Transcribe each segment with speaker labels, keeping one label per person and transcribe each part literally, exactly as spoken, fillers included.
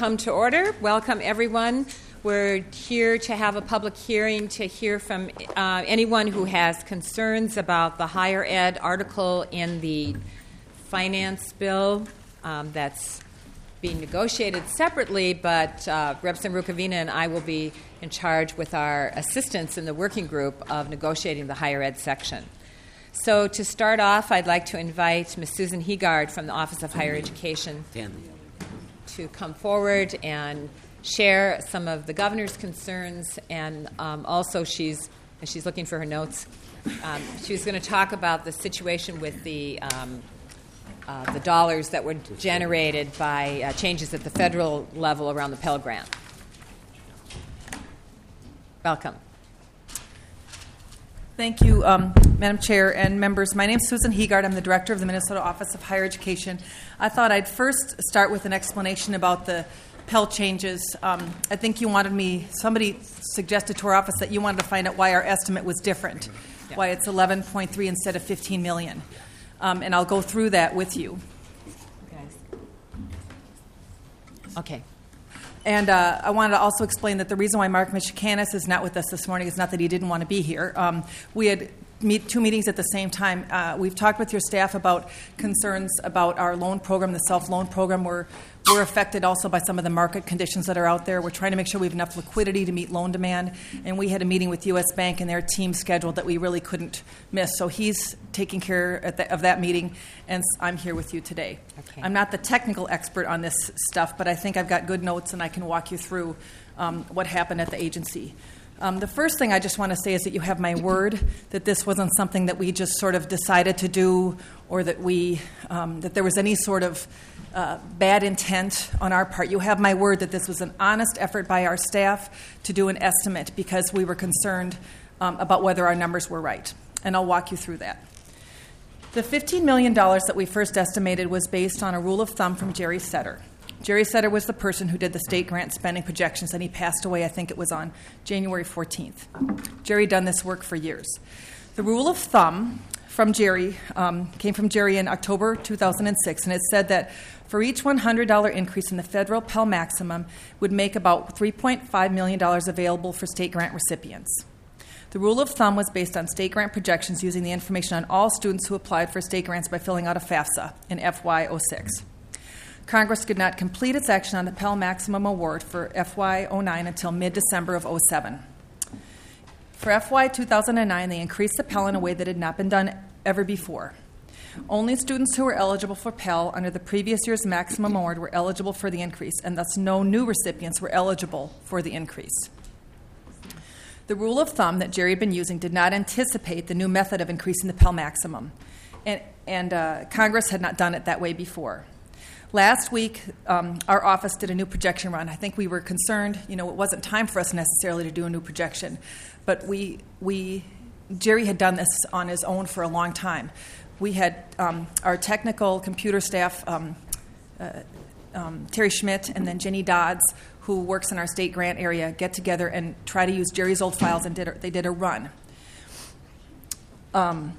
Speaker 1: come to order. Welcome, everyone. We're here to have a public hearing to hear from uh, anyone who has concerns about the higher ed article in the finance bill um, that's being negotiated separately, but uh, Representative Rukavina and I will be in charge with our assistants in the working group of negotiating the higher ed section. So to start off, I'd like to invite Miz Susan Heegard from the Office of Higher Education to come forward and share some of the governor's concerns, and um, also she's she's looking for her notes. Um, she's going to talk about the situation with the um, uh, the dollars that were generated by uh, changes at the federal level around the Pell Grant. Welcome.
Speaker 2: Thank you, um, Madam Chair and members. My name is Susan Heegard. I'm the Director of the Minnesota Office of Higher Education. I thought I'd first start with an explanation about the Pell changes. Um, I think you wanted me, somebody suggested to our office that you wanted to find out why our estimate was different, yeah. why it's eleven point three instead of fifteen million. Um, and I'll go through that with you.
Speaker 1: Okay.
Speaker 2: And uh, I wanted to also explain that the reason why Mark Michikanis is not with us this morning is not that he didn't want to be here. Um, we had meet, two meetings at the same time. Uh, we've talked with your staff about concerns about our loan program, the self-loan program. We're, we're affected also by some of the market conditions that are out there. We're trying to make sure we have enough liquidity to meet loan demand. And we had a meeting with U S Bank and their team scheduled that we really couldn't miss. So he's taking care at the, of that meeting, and I'm here with you today.
Speaker 1: Okay.
Speaker 2: I'm not the technical expert on this stuff, but I think I've got good notes and I can walk you through um, what happened at the agency. Um, the first thing I just want to say is that you have my word that this wasn't something that we just sort of decided to do, or that we um, that there was any sort of uh, bad intent on our part. You have my word that this was an honest effort by our staff to do an estimate because we were concerned um, about whether our numbers were right. And I'll walk you through that. The fifteen million dollars that we first estimated was based on a rule of thumb from Jerry Setter. Jerry Setter was the person who did the state grant spending projections, and he passed away, I think it was on January fourteenth. Jerry done this work for years. The rule of thumb from Jerry um, came from Jerry in October two thousand six, and it said that for each one hundred dollars increase in the federal Pell maximum would make about three point five million dollars available for state grant recipients. The rule of thumb was based on state grant projections using the information on all students who applied for state grants by filling out a FAFSA in F Y oh six. Congress could not complete its action on the Pell Maximum Award for F Y oh nine until mid-December of oh seven. For F Y two thousand nine, they increased the Pell in a way that had not been done ever before. Only students who were eligible for Pell under the previous year's maximum award were eligible for the increase, and thus no new recipients were eligible for the increase. The rule of thumb that Jerry had been using did not anticipate the new method of increasing the Pell maximum, and, and uh, Congress had not done it that way before. Last week, um, our office did a new projection run. I think we were concerned, you know, it wasn't time for us necessarily to do a new projection, but we, we Jerry had done this on his own for a long time. We had um, our technical computer staff, um, uh, um, Terry Schmidt and then Jenny Dodds, who works in our state grant area, get together and try to use Jerry's old files, and did a, they did a run. Um,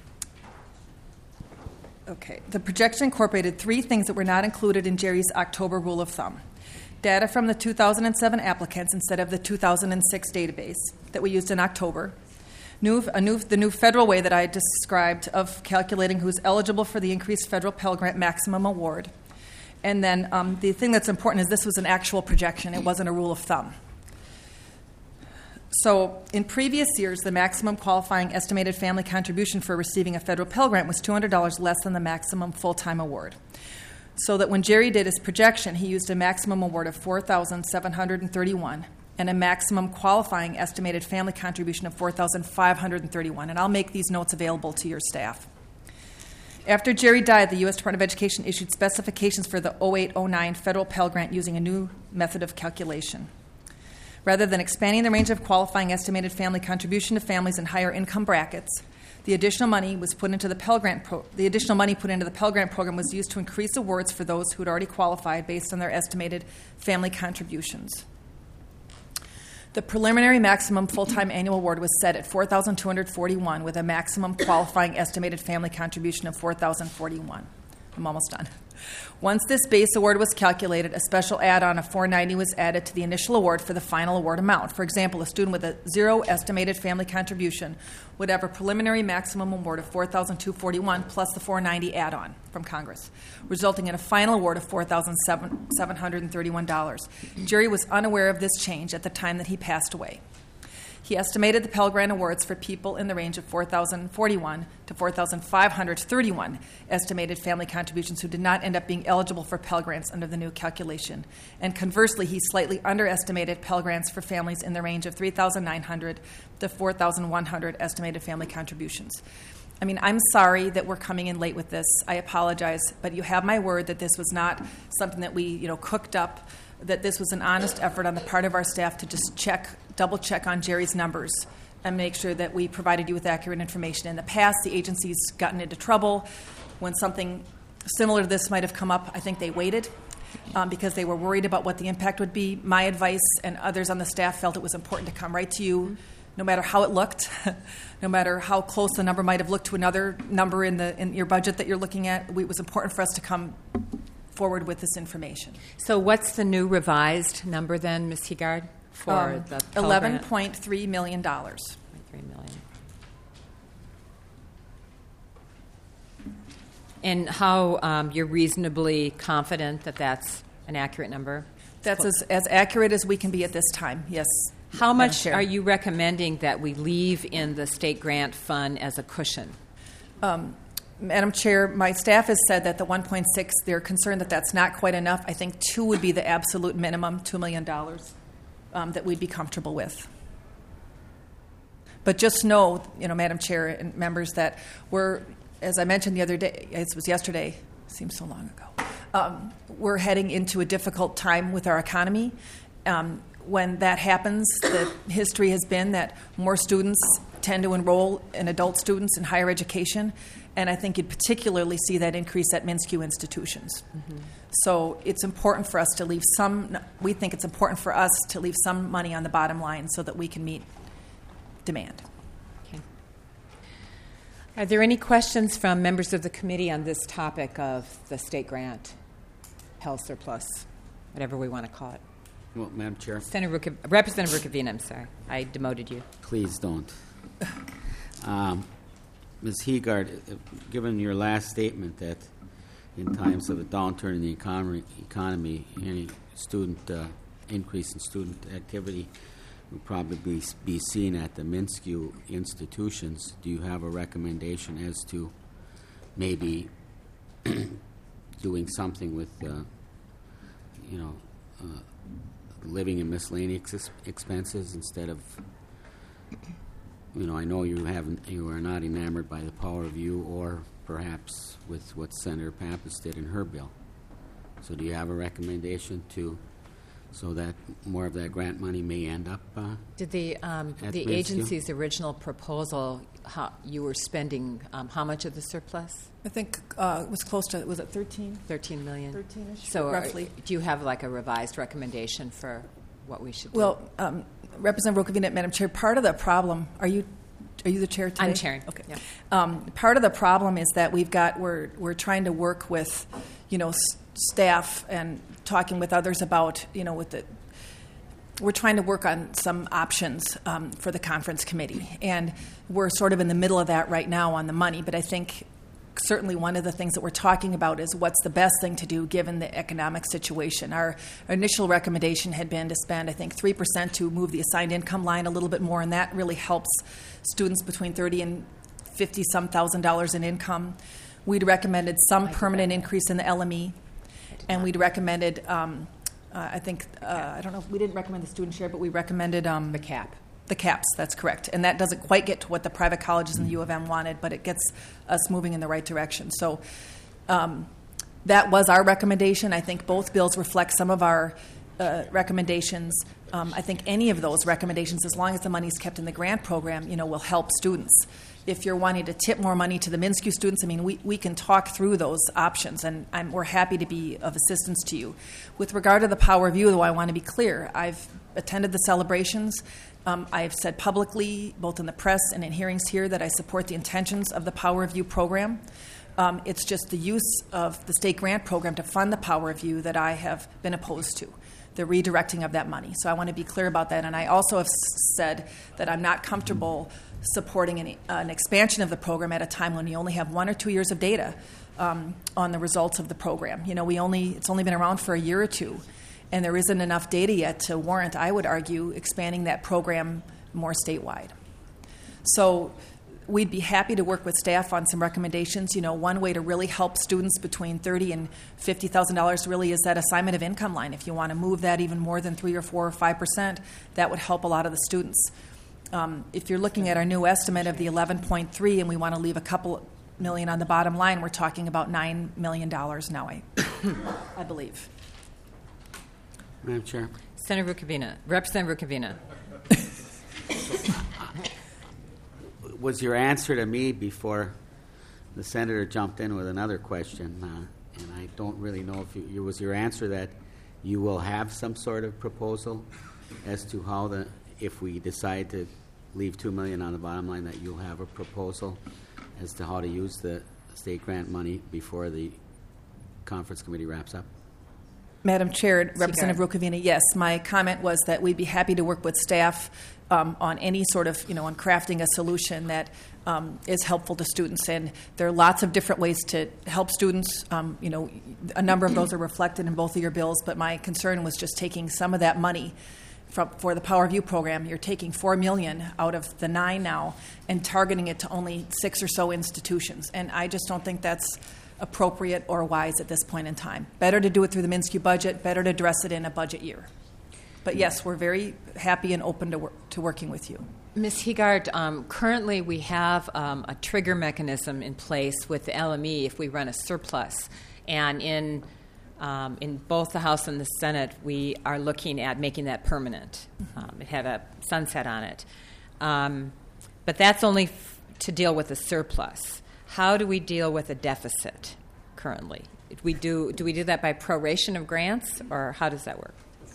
Speaker 2: Okay. The projection incorporated three things that were not included in Jerry's October rule of thumb. Data from the two thousand seven applicants instead of the two thousand six database that we used in October. New, a new, the new federal way that I described of calculating who's eligible for the increased federal Pell Grant maximum award. And then um, the thing that's important is this was an actual projection. It wasn't a rule of thumb. So in previous years, the maximum qualifying estimated family contribution for receiving a federal Pell Grant was two hundred dollars less than the maximum full-time award. So that when Jerry did his projection, he used a maximum award of four thousand seven hundred thirty-one dollars and a maximum qualifying estimated family contribution of four thousand five hundred thirty-one dollars. And I'll make these notes available to your staff. After Jerry died, the U S Department of Education issued specifications for the oh eight oh nine federal Pell Grant using a new method of calculation. Rather than expanding the range of qualifying estimated family contribution to families in higher income brackets, the additional money was put into the Pell Grant. Pro- the additional money put into the Pell Grant program was used to increase awards for those who had already qualified based on their estimated family contributions. The preliminary maximum full-time annual award was set at four thousand two hundred forty-one dollars with a maximum qualifying estimated family contribution of four thousand forty-one dollars. I'm almost done. Once this base award was calculated, a special add-on of four hundred ninety dollars was added to the initial award for the final award amount. For example, a student with a zero estimated family contribution would have a preliminary maximum award of four thousand two hundred forty-one dollars plus the four hundred ninety dollars add-on from Congress, resulting in a final award of four thousand seven hundred thirty-one dollars. Jerry was unaware of this change at the time that he passed away. He estimated the Pell Grant awards for people in the range of four thousand forty-one to four thousand five hundred thirty-one estimated family contributions who did not end up being eligible for Pell Grants under the new calculation. And conversely, he slightly underestimated Pell Grants for families in the range of three thousand nine hundred to four thousand one hundred estimated family contributions. I mean, I'm sorry that we're coming in late with this. I apologize, but you have my word that this was not something that we, you know, cooked up, that this was an honest effort on the part of our staff to just check, double check on Jerry's numbers and make sure that we provided you with accurate information. In the past, the agency's gotten into trouble. When something similar to this might have come up, I think they waited um, because they were worried about what the impact would be. My advice and others on the staff felt it was important to come right to you, no matter how it looked, no matter how close the number might have looked to another number in the in your budget that you're looking at. It was important for us to come forward with this information.
Speaker 1: So what's the new revised number then, Miz Heegard, for
Speaker 2: Um,
Speaker 1: the Pell
Speaker 2: eleven
Speaker 1: Grant?
Speaker 2: point three million dollars.
Speaker 1: three million. And how um, you're reasonably confident that that's an accurate number?
Speaker 2: That's as, as accurate as we can be at this time, yes.
Speaker 1: How
Speaker 2: Madam
Speaker 1: much
Speaker 2: Chair.
Speaker 1: are you recommending that we leave in the state grant fund as a cushion?
Speaker 2: Um, Madam Chair, my staff has said that the one point six, they're concerned that that's not quite enough. I think two would be the absolute minimum, two million dollars, um, that we'd be comfortable with. But just know, you know, Madam Chair and members, that we're, as I mentioned the other day, it was yesterday, seems so long ago, um, we're heading into a difficult time with our economy. Um, when that happens, the history has been that more students tend to enroll in adult students in higher education, and I think you'd particularly see that increase at MnSCU institutions. Mm-hmm. So it's important for us to leave some, we think it's important for us to leave some money on the bottom line so that we can meet demand.
Speaker 1: Okay. Are there any questions from members of the committee on this topic of the state grant, Pell surplus, whatever we want to call it?
Speaker 3: Well, Madam Chair.
Speaker 1: Senator Ruka, Representative Rukavina, I'm sorry. I demoted you.
Speaker 3: Please don't. Um, Miz Heegard, uh, given your last statement that in times of a downturn in the economy, economy any student uh, increase in student activity will probably be, be seen at the MnSCU institutions, do you have a recommendation as to maybe doing something with, uh, you know, uh, living and miscellaneous ex- expenses instead of, you know, I know you haven't, you are not enamored by the power of you or perhaps with what Senator Pappas did in her bill. So do you have a recommendation to, so that more of that grant money may end up? Uh,
Speaker 1: Did the um,
Speaker 3: At
Speaker 1: the
Speaker 3: MnSCU?
Speaker 1: agency's original proposal, how you were spending um, how much of the surplus?
Speaker 2: I think uh, it was close to, was it thirteen?
Speaker 1: Thirteen million.
Speaker 2: thirteen-ish,
Speaker 1: So, are-
Speaker 2: roughly.
Speaker 1: do you have like a revised recommendation for what we should do?
Speaker 2: Well, um, Representative Rukavina, Madam Chair, part of the problem, are you are you the chair today?
Speaker 1: I'm chairing.
Speaker 2: Okay.
Speaker 1: Yeah.
Speaker 2: Um, part of the problem is that we've got we're we're trying to work with, you know, s- staff and talking with others about, you know, with the. We're trying to work on some options um, for the conference committee, and we're sort of in the middle of that right now on the money. But I think certainly one of the things that we're talking about is what's the best thing to do given the economic situation. Our initial recommendation had been to spend, I think, three percent to move the assigned income line a little bit more, and that really helps students between thirty and fifty some thousand dollars in income. We'd recommended some permanent increase in the L M E, and we'd recommended, um, uh, I think, uh, I don't know, if we didn't recommend the student share, but we recommended um,
Speaker 1: the cap.
Speaker 2: The caps, that's correct. And that doesn't quite get to what the private colleges and the U of M wanted, but it gets us moving in the right direction. So um, that was our recommendation. I think both bills reflect some of our uh, recommendations. Um, I think any of those recommendations, as long as the money is kept in the grant program, you know, will help students. If you're wanting to tip more money to the MnSCU students, I mean, we, we can talk through those options, and I'm, we're happy to be of assistance to you. With regard to the Power of You, though, I want to be clear. I've attended the celebrations. Um, I've said publicly, both in the press and in hearings here, that I support the intentions of the Power of You program. Um, it's just the use of the state grant program to fund the Power of You that I have been opposed to, the redirecting of that money. So I want to be clear about that. And I also have s- said that I'm not comfortable supporting an, an expansion of the program at a time when we only have one or two years of data um, on the results of the program. You know, we only it's only been around for a year or two, and there isn't enough data yet to warrant, I would argue, expanding that program more statewide. So we'd be happy to work with staff on some recommendations. You know, one way to really help students between thirty thousand dollars and fifty thousand dollars really is that assignment of income line. If you want to move that even more than three or four or five percent, that would help a lot of the students. Um, if you're looking at our new estimate of the eleven point three and we want to leave a couple million on the bottom line, we're talking about nine million dollars now, I, I believe.
Speaker 3: Madam Chair.
Speaker 1: Senator Rukavina, Representative Rukavina.
Speaker 3: Was your answer to me before the senator jumped in with another question, uh, and I don't really know if you, you was your answer that you will have some sort of proposal as to how the if we decide to leave two million on the bottom line, that you'll have a proposal as to how to use the state grant money before the conference committee wraps up?
Speaker 2: Madam Chair, Representative Rukavina, yes, my comment was that we'd be happy to work with staff um, on any sort of, you know, on crafting a solution that um, is helpful to students. And there are lots of different ways to help students. Um, you know, a number of those are reflected in both of your bills, but my concern was just taking some of that money from, for the Power of You program. You're taking four million dollars out of the nine now and targeting it to only six or so institutions. And I just don't think that's appropriate or wise at this point in time. Better to do it through the MnSCU budget, better to address it in a budget year. But yes, we're very happy and open to, wor- to working with you.
Speaker 1: Miz Heegard, um, currently we have um, a trigger mechanism in place with the L M E if we run a surplus. And in um, in both the House and the Senate, we are looking at making that permanent. Um, it had a sunset on it. Um, but that's only f- to deal with a surplus. How do we deal with a deficit currently? We do, do we do that by proration of grants, or how does that work?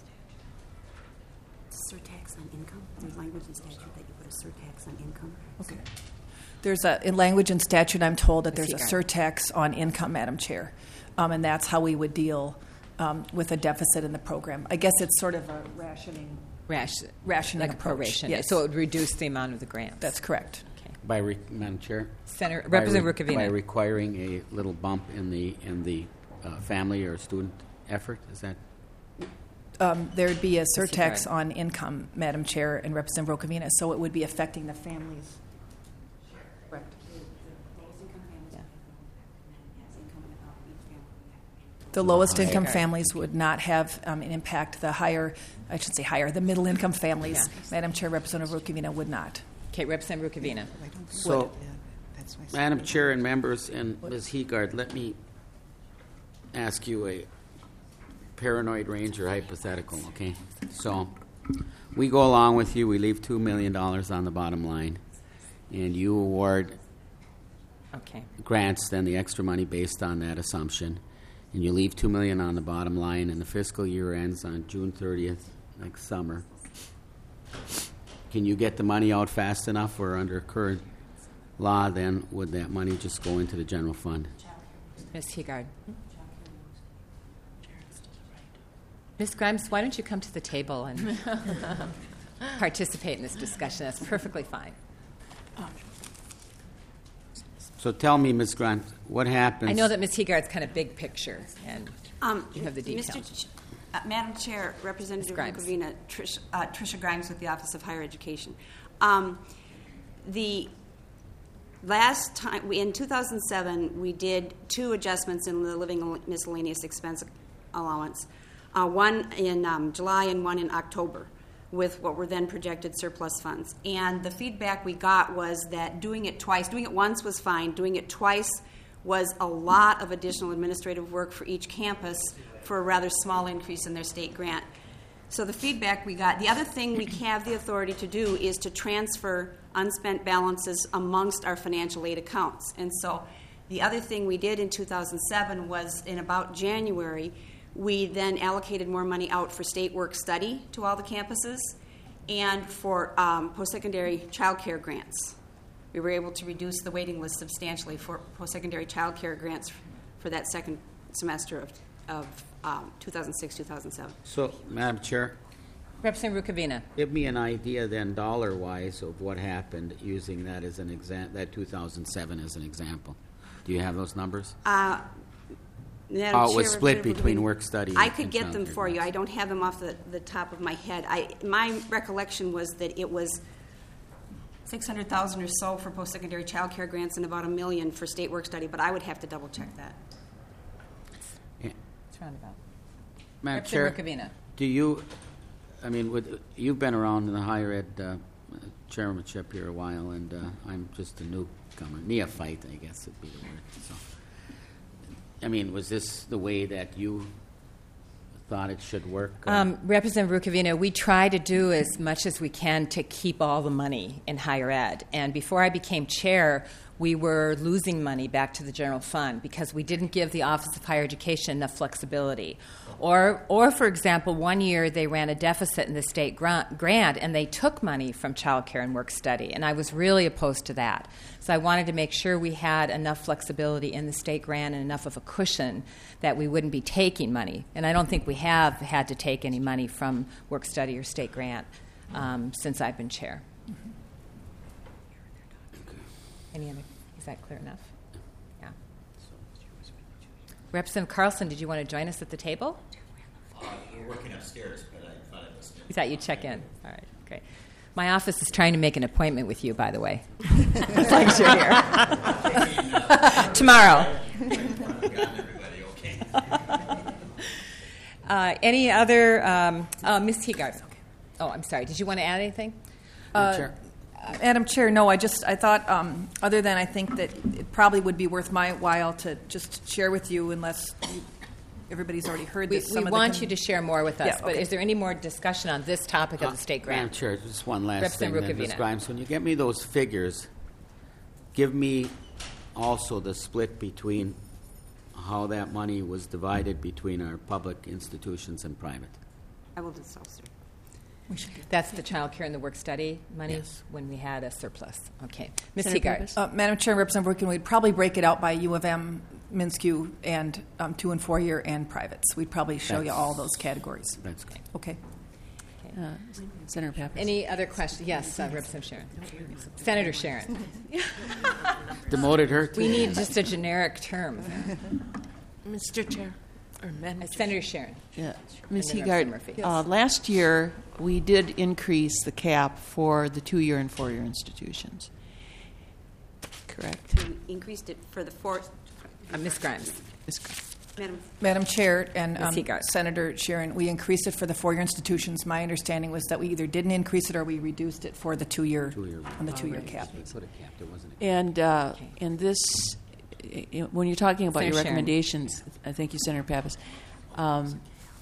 Speaker 4: Surtax on income. There's language in statute that you put a surtax on income.
Speaker 2: Okay. There's a, in language and statute, I'm told that there's a
Speaker 1: Yes,
Speaker 2: surtax on income, Madam Chair, um, and that's how we would deal um, with a deficit in the program. I guess it's sort of a rationing,
Speaker 1: Rash,
Speaker 2: rationing
Speaker 1: like a
Speaker 2: approach.
Speaker 1: proration.
Speaker 2: Yes.
Speaker 1: So it would reduce the amount of the grants.
Speaker 2: That's correct.
Speaker 1: Okay.
Speaker 3: By re- Madam Chair.
Speaker 1: Senator
Speaker 3: By
Speaker 1: Representative
Speaker 3: re-
Speaker 1: Rukavina.
Speaker 3: By requiring a little bump in the in the uh, family or student effort, is that?
Speaker 2: Um, there would be a surtax
Speaker 1: Disregard.
Speaker 2: on income, Madam Chair and Representative Rukavina, so it would be affecting the families. Correct. The lowest income
Speaker 1: Okay.
Speaker 2: families would not have um, an impact. The higher, I should say higher, the middle income families,
Speaker 1: Yeah.
Speaker 2: Madam Chair, Representative Rukavina, would not.
Speaker 1: Okay, Representative Rukavina.
Speaker 3: So, Madam Chair and members and Miz Heegard, let me ask you a paranoid ranger hypothetical, okay? So, we go along with you, we leave two million dollars on the bottom line, and you award
Speaker 1: Okay.
Speaker 3: grants, then the extra money based on that assumption, and you leave two million dollars on the bottom line, and the fiscal year ends on June thirtieth next summer. Can you get the money out fast enough, or under current law, then would that money just go into the general fund?
Speaker 1: Miz Heegard. Miz Grimes, why don't you come to the table and participate in this discussion? That's perfectly fine.
Speaker 3: So tell me, Miz Grimes, what happens?
Speaker 1: I know that Miz Heegard's kind of big picture, and
Speaker 4: Um,
Speaker 1: you have the
Speaker 4: Mister
Speaker 1: details.
Speaker 4: Ch- uh, Madam Chair, Representative
Speaker 1: Grimes.
Speaker 4: Rukavina, Trish, uh, Tricia Grimes with the Office of Higher Education. Um, the last time, we, in two thousand seven, we did two adjustments in the living miscellaneous expense allowance, uh, one in um, July and one in October, with what were then projected surplus funds. And the feedback we got was that doing it twice, doing it once was fine, doing it twice was a lot of additional administrative work for each campus for a rather small increase in their state grant. So the feedback we got, the other thing we have the authority to do is to transfer unspent balances amongst our financial aid accounts. And so the other thing we did in two thousand seven was in about January, we then allocated more money out for state work study to all the campuses and for um, post-secondary child care grants. we were able to reduce the waiting list substantially for post-secondary child care grants for that second semester of, of um, two thousand six, two thousand seven.
Speaker 3: So, Madam Chair,
Speaker 1: Representative Rukavina.
Speaker 3: give me an idea then, dollar-wise, of what happened using that as an exam, that two thousand seven as an example. Do you have those numbers?
Speaker 4: Uh, Madam
Speaker 3: How it was
Speaker 4: Chair,
Speaker 3: split
Speaker 4: Representative
Speaker 3: between
Speaker 4: Rubin,
Speaker 3: work study
Speaker 4: I
Speaker 3: and
Speaker 4: could get them
Speaker 3: childcare
Speaker 4: for you.
Speaker 3: grants.
Speaker 4: I don't have them off the, the top of my head. I, my recollection was that it was six hundred thousand or so for post-secondary child care grants and about a million for state work study, but I would have to double-check that.
Speaker 3: Yeah.
Speaker 1: It's roundabout.
Speaker 3: Madam Chair,
Speaker 1: Representative Rukavina.
Speaker 3: do you, I mean, would, you've been around in the higher ed uh, chairmanship here a while, and uh, I'm just a newcomer, neophyte, I guess would be the word. So, I mean, was this the way that you thought it should work? Uh,
Speaker 1: Um, Representative Rukavina, we try to do as much as we can to keep all the money in higher ed. And before I became chair, we were losing money back to the general fund because we didn't give the Office of Higher Education enough flexibility. Or, or for example, one year they ran a deficit in the state grant, grant and they took money from child care and work study. And I was really opposed to that. So I wanted to make sure we had enough flexibility in the state grant and enough of a cushion that we wouldn't be taking money. And I don't think we have had to take any money from work study or state grant um, since I've been chair. Mm-hmm. Any other? Is that clear enough? Yeah. Representative Carlson, did you want to join us at the table?
Speaker 5: Uh, we're working upstairs, but I thought I was.
Speaker 1: We thought you'd check in. All right, great. My office is trying to make an appointment with you, by the way. As long as you're here. Tomorrow.
Speaker 5: Everybody okay?
Speaker 1: Uh, any other? Um, uh, Miz Heegard. Oh, I'm sorry. Did you want to add anything?
Speaker 3: Madam Chair?
Speaker 2: Madam Chair, no, I just, I thought, um, other than I think that it probably would be worth my while to just share with you, unless you, everybody's already heard
Speaker 1: We,
Speaker 2: this.
Speaker 1: we
Speaker 2: some of the
Speaker 1: want
Speaker 2: con-
Speaker 1: you to share more with us,
Speaker 2: Yeah,
Speaker 1: but
Speaker 2: okay.
Speaker 1: is there any more discussion on this topic of the state
Speaker 3: Madam
Speaker 1: grant?
Speaker 3: Chair, just one last thing.
Speaker 1: Representative
Speaker 3: then, Miz
Speaker 1: Rukavina.
Speaker 3: Grimes, when you get me those figures, give me also the split between how that money was divided between our public institutions and private.
Speaker 4: I will do so, sir.
Speaker 2: We should do
Speaker 1: That's the child care and the work study money
Speaker 3: Yes.
Speaker 1: when we had a surplus. Okay. Miz
Speaker 6: Senator
Speaker 1: Heegard.
Speaker 6: Pappas?
Speaker 2: Uh, Madam Chair, Representative Brooken, we'd probably break it out by U of M, MnSCU, and um, two and four year and privates. We'd probably show you
Speaker 3: That's-
Speaker 2: all those categories.
Speaker 3: That's good.
Speaker 2: Okay.
Speaker 6: Uh, Senator Pappas.
Speaker 1: Any other questions? Yes, uh, Representative Sharon. Senator Sharon.
Speaker 3: Demoted her to
Speaker 1: We need just a generic term.
Speaker 6: Mister Chair, or Madam
Speaker 1: Uh, Senator Sharon.
Speaker 6: Yeah, Miz
Speaker 1: And then Representative
Speaker 6: Heegard,
Speaker 1: Murphy.
Speaker 6: uh, last year, we did increase the cap for the two-year and four-year institutions. Correct?
Speaker 4: We increased it for the four,
Speaker 1: Uh, Miz Grimes.
Speaker 6: Ms.
Speaker 4: Madam,
Speaker 2: Madam Chair and um,
Speaker 1: Miz Heegard.
Speaker 2: Senator Sharon, we increased it for the four-year institutions. My understanding was that we either didn't increase it or we reduced it for the two-year,
Speaker 3: Two-year.
Speaker 2: on the two-year cap.
Speaker 3: They put a cap, there wasn't a
Speaker 6: And, uh,
Speaker 1: Okay.
Speaker 6: and this, i- i- when you're talking about your
Speaker 1: Senator Sharon.
Speaker 6: recommendations, I thank you, Senator Pappas. Um,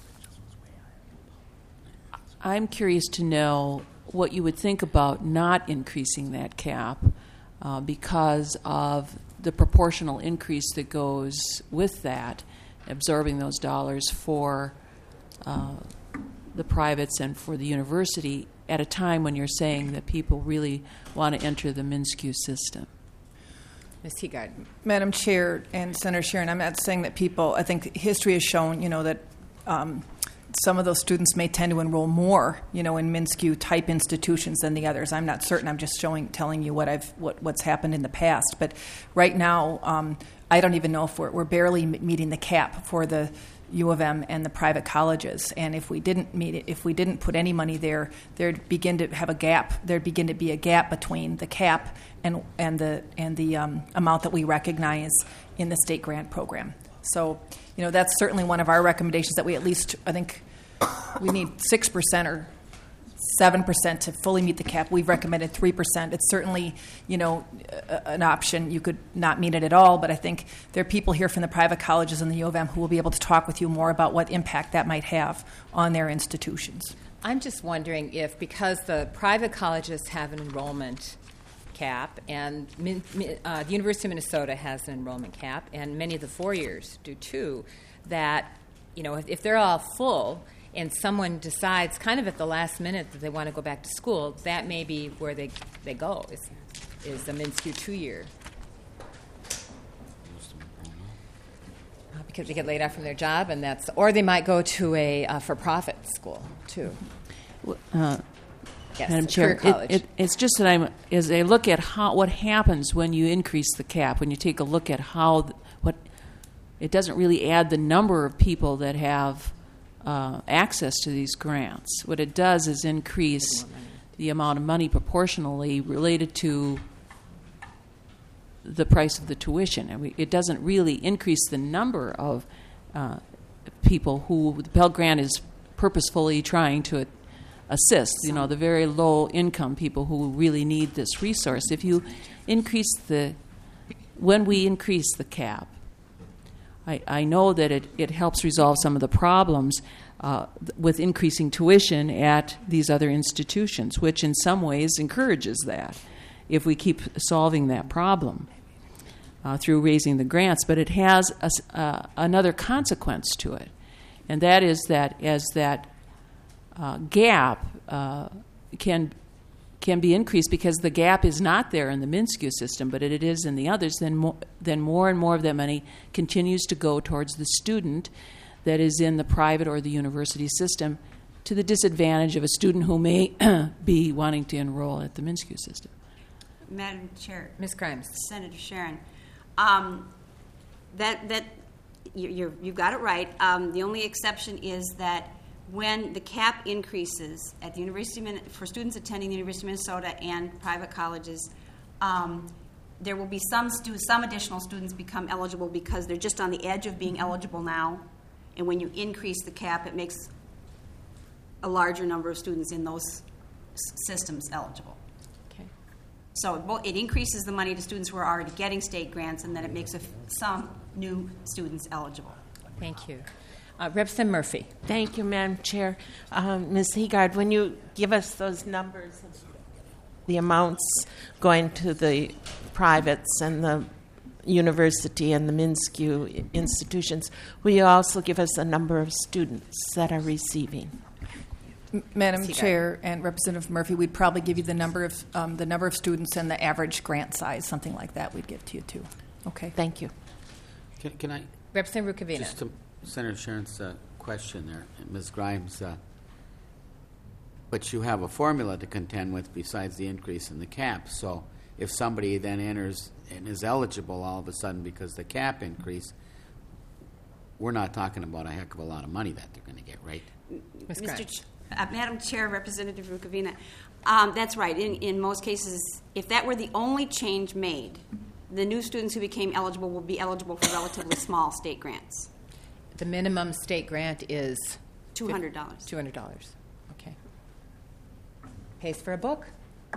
Speaker 6: I'm curious to know what you would think about not increasing that cap uh, because of the proportional increase that goes with that, absorbing those dollars for uh, the privates and for the university at a time when you're saying that people really want to enter the MnSCU system.
Speaker 1: Miz Heegard.
Speaker 2: Madam Chair and Senator Sharon, I'm not saying that people, I think history has shown, you know, that um, some of those students may tend to enroll more, you know, in MnSCU type institutions than the others. I'm not certain. I'm just showing, telling you what I've, what, what's happened in the past. But right now, um, I don't even know if we're, we're barely m- meeting the cap for the U of M and the private colleges. And if we didn't meet it, if we didn't put any money there, there'd begin to have a gap. There'd begin to be a gap between the cap and and the and the um, amount that we recognize in the state grant program. So, you know, that's certainly one of our recommendations, that we at least, I think, we need six percent or seven percent to fully meet the cap. We've recommended three percent. It's certainly, you know, a, an option. You could not meet it at all, but I think there are people here from the private colleges and the U of M who will be able to talk with you more about what impact that might have on their institutions.
Speaker 1: I'm just wondering if, because the private colleges have an enrollment cap, and Min, Min- uh, the University of Minnesota has an enrollment cap, and many of the four-years do too, that, you know, if, if they're all full and someone decides kind of at the last minute that they want to go back to school, that may be where they, they go. Is, is the Minsky two-year. Uh, because they get laid off from their job, and that's, or they might go to a uh, for-profit school too.
Speaker 6: Uh,
Speaker 1: Yes,
Speaker 6: Madam
Speaker 1: a
Speaker 6: Chair,
Speaker 1: career college.
Speaker 6: it, it, it's just that I'm as I look at how what happens when you increase the cap. When you take a look at how th- what it doesn't really add the number of people that have uh, access to these grants. What it does is increase the amount of money proportionally related to the price of the tuition. And we, it doesn't really increase the number of uh, people who the Pell Grant is purposefully trying to assist, you know, the very low income people who really need this resource. If you increase the, when we increase the cap, I, I know that it, it helps resolve some of the problems uh, with increasing tuition at these other institutions, which in some ways encourages that if we keep solving that problem uh, through raising the grants. But it has a, uh, another consequence to it, and that is that as that Uh, gap uh, can can be increased because the gap is not there in the Minsky system, but it, it is in the others, then more, then more and more of that money continues to go towards the student that is in the private or the university system, to the disadvantage of a student who may be wanting to enroll at the Minsky system.
Speaker 4: Madam Chair.
Speaker 1: Miz Grimes.
Speaker 4: Senator Sharon. Um, that that you, you're, you've got it right. Um, the only exception is that when the cap increases at the University of Min- for students attending the University of Minnesota and private colleges, um, there will be some stu- some additional students become eligible because they're just on the edge of being eligible now. And when you increase the cap, it makes a larger number of students in those s- systems eligible.
Speaker 1: Okay.
Speaker 4: So it, bo- it increases the money to students who are already getting state grants, and then it makes a f- some new students eligible.
Speaker 1: Thank you. Uh, Representative Murphy.
Speaker 7: Thank you, Madam Chair. Um, Miz Heegard, when you give us those numbers of the amounts going to the privates and the university and the Minsky institutions, will you also give us a number of students that are receiving?
Speaker 2: M- Madam Chair and Representative Murphy, we'd probably give you the number of um, the number of students and the average grant size, something like that. We'd give to you too. Okay.
Speaker 7: Thank you.
Speaker 3: Can, can I
Speaker 1: Representative Rukavina.
Speaker 3: just to Senator Sharon's uh, question there, Miz Grimes? Uh, but you have a formula to contend with besides the increase in the cap. So if somebody then enters and is eligible all of a sudden because the cap increase, we're not talking about a heck of a lot of money that they're going to get, right?
Speaker 1: Miz
Speaker 4: Mister
Speaker 1: Grimes.
Speaker 4: Ch- uh, Madam Chair, Representative Rukavina, um, that's right. In, in most cases, if that were the only change made, the new students who became eligible will be eligible for relatively small state grants.
Speaker 1: The minimum state grant is
Speaker 4: two hundred dollars.
Speaker 1: two hundred dollars. Okay. Pays for a book?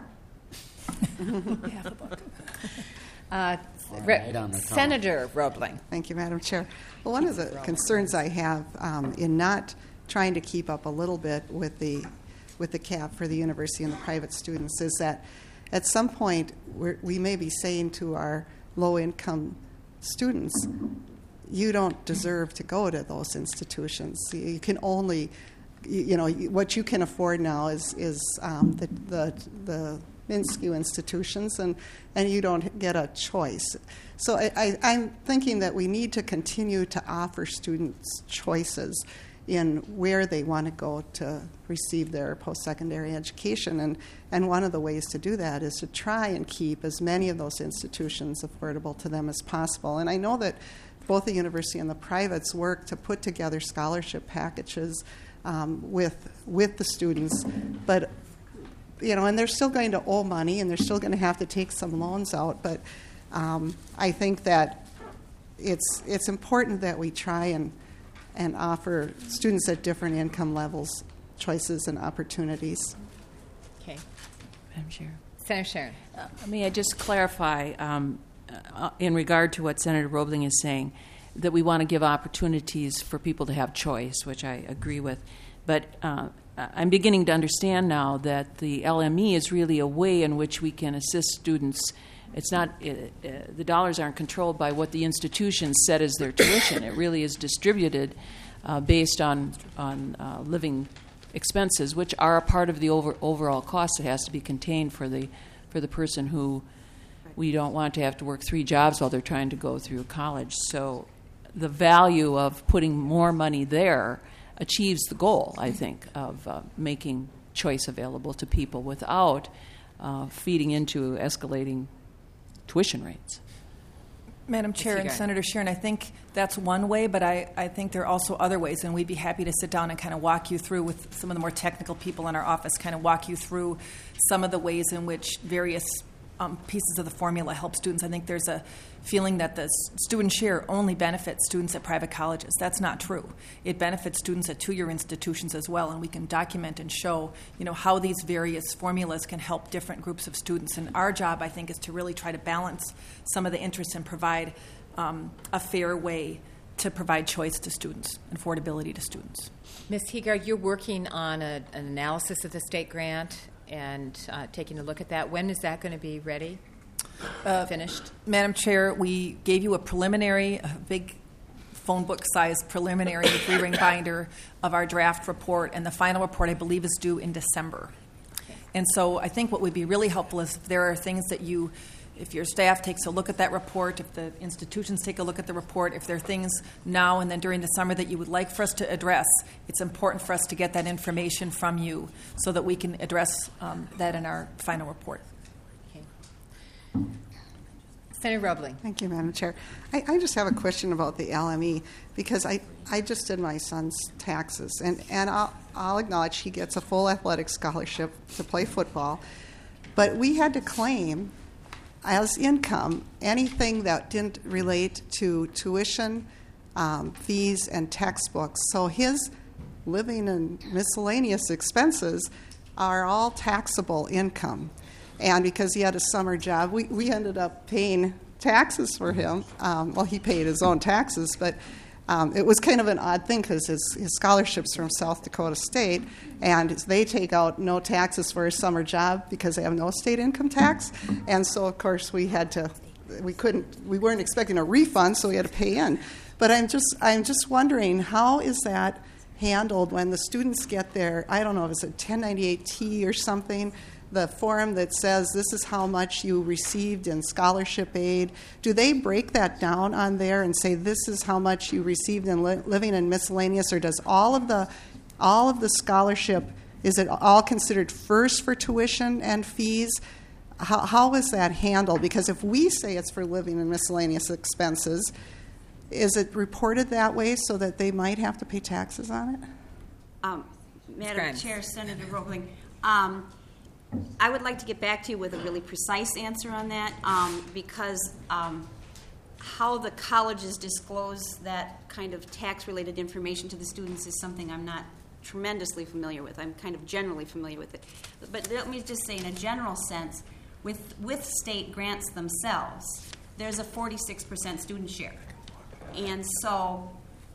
Speaker 2: Half a book.
Speaker 1: Uh,
Speaker 3: All
Speaker 1: Re-
Speaker 3: right, on the top.
Speaker 1: Senator Roebling.
Speaker 8: Thank you, Madam Chair. Well, one of the concerns I have um, in not trying to keep up a little bit with the with the cap for the university and the private students is that at some point we're, we may be saying to our low-income students, you don't deserve to go to those institutions. You can only, you know, what you can afford now is is um, the the the Minsky institutions, and and you don't get a choice. So I, I, I'm thinking that we need to continue to offer students choices in where they want to go to receive their post-secondary education. And, and one of the ways to do that is to try and keep as many of those institutions affordable to them as possible. And I know that both the university and the privates work to put together scholarship packages um, with with the students, but you know, and they're still going to owe money, and they're still going to have to take some loans out. But um, I think that it's it's important that we try and and offer students at different income levels choices and opportunities.
Speaker 1: Okay.
Speaker 6: Madam Chair.
Speaker 1: Senator Sharon.
Speaker 6: Uh, may I just clarify, um, uh, in regard to what Senator Roebling is saying, that we want to give opportunities for people to have choice, which I agree with. But uh, I'm beginning to understand now that the L M E is really a way in which we can assist students. It's not, uh, uh, the dollars aren't controlled by what the institution set as their tuition. It really is distributed uh, based on, on uh, living expenses, which are a part of the over, overall cost that has to be contained for the for the person who we don't want to have to work three jobs while they're trying to go through college. So the value of putting more money there achieves the goal, I think, of uh, making choice available to people without uh, feeding into escalating tuition rates.
Speaker 2: Madam Chair and Senator Sharon, I think that's one way, but I, I think there are also other ways, and we'd be happy to sit down and kind of walk you through with some of the more technical people in our office, kind of walk you through some of the ways in which various um, pieces of the formula help students. I think there's a feeling that the student share only benefits students at private colleges. That's not true. It benefits students at two-year institutions as well, and we can document and show, you know, how these various formulas can help different groups of students. And our job, I think, is to really try to balance some of the interests and provide um, a fair way to provide choice to students and affordability to students.
Speaker 1: Miz Heegard, you're working on a, an analysis of the state grant and uh, taking a look at that. When is that going to be ready? Uh, finished?
Speaker 2: Madam Chair, we gave you a preliminary, a big phone book size preliminary three-ring binder of our draft report, and the final report, I believe, is due in December. And so I think what would be really helpful is if there are things that you, if your staff takes a look at that report, if the institutions take a look at the report, if there are things now and then during the summer that you would like for us to address, it's important for us to get that information from you so that we can address um, that in our final report.
Speaker 1: Senator Roebling.
Speaker 8: Thank you, Madam Chair. I, I just have a question about the L M E because I, I just did my son's taxes, and, and I'll, I'll acknowledge he gets a full athletic scholarship to play football, but we had to claim as income anything that didn't relate to tuition, um, fees, and textbooks. So his living and miscellaneous expenses are all taxable income. And because he had a summer job, we, we ended up paying taxes for him. Um, well, he paid his own taxes, but um, it was kind of an odd thing because his, his scholarship's from South Dakota State, and they take out no taxes for his summer job because they have no state income tax. And so, of course, we had to, we couldn't, we weren't expecting a refund, so we had to pay in. But I'm just, I'm just wondering, how is that handled when the students get their, I don't know if it's a ten ninety-eight T or something, the form that says this is how much you received in scholarship aid? Do they break that down on there and say this is how much you received in li- living and miscellaneous, or does all of the all of the scholarship, is it all considered first for tuition and fees? How, how is that handled? Because if we say it's for living and miscellaneous expenses, is it reported that way so that they might have to pay taxes on it?
Speaker 4: Um, Madam Chair, Senator Roebling, um, I would like to get back to you with a really precise answer on that um, because um, how the colleges disclose that kind of tax-related information to the students is something I'm not tremendously familiar with. I'm kind of generally familiar with it. But let me just say, in a general sense, with, with state grants themselves, there's a forty-six percent student share. And so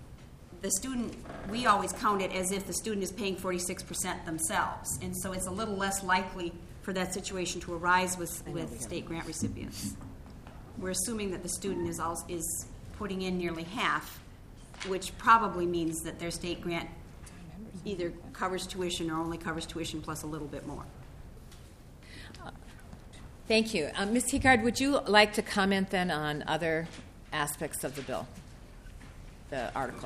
Speaker 4: the student, we always count it as if the student is paying forty-six percent themselves. And so it's a little less likely for that situation to arise with, with state grant recipients. We're assuming that the student is also, is putting in nearly half, which probably means that their state grant either covers tuition or only covers tuition plus a little bit more.
Speaker 1: Thank you. Um, Miz Heegard, would you like to comment then on other aspects of the bill, the article?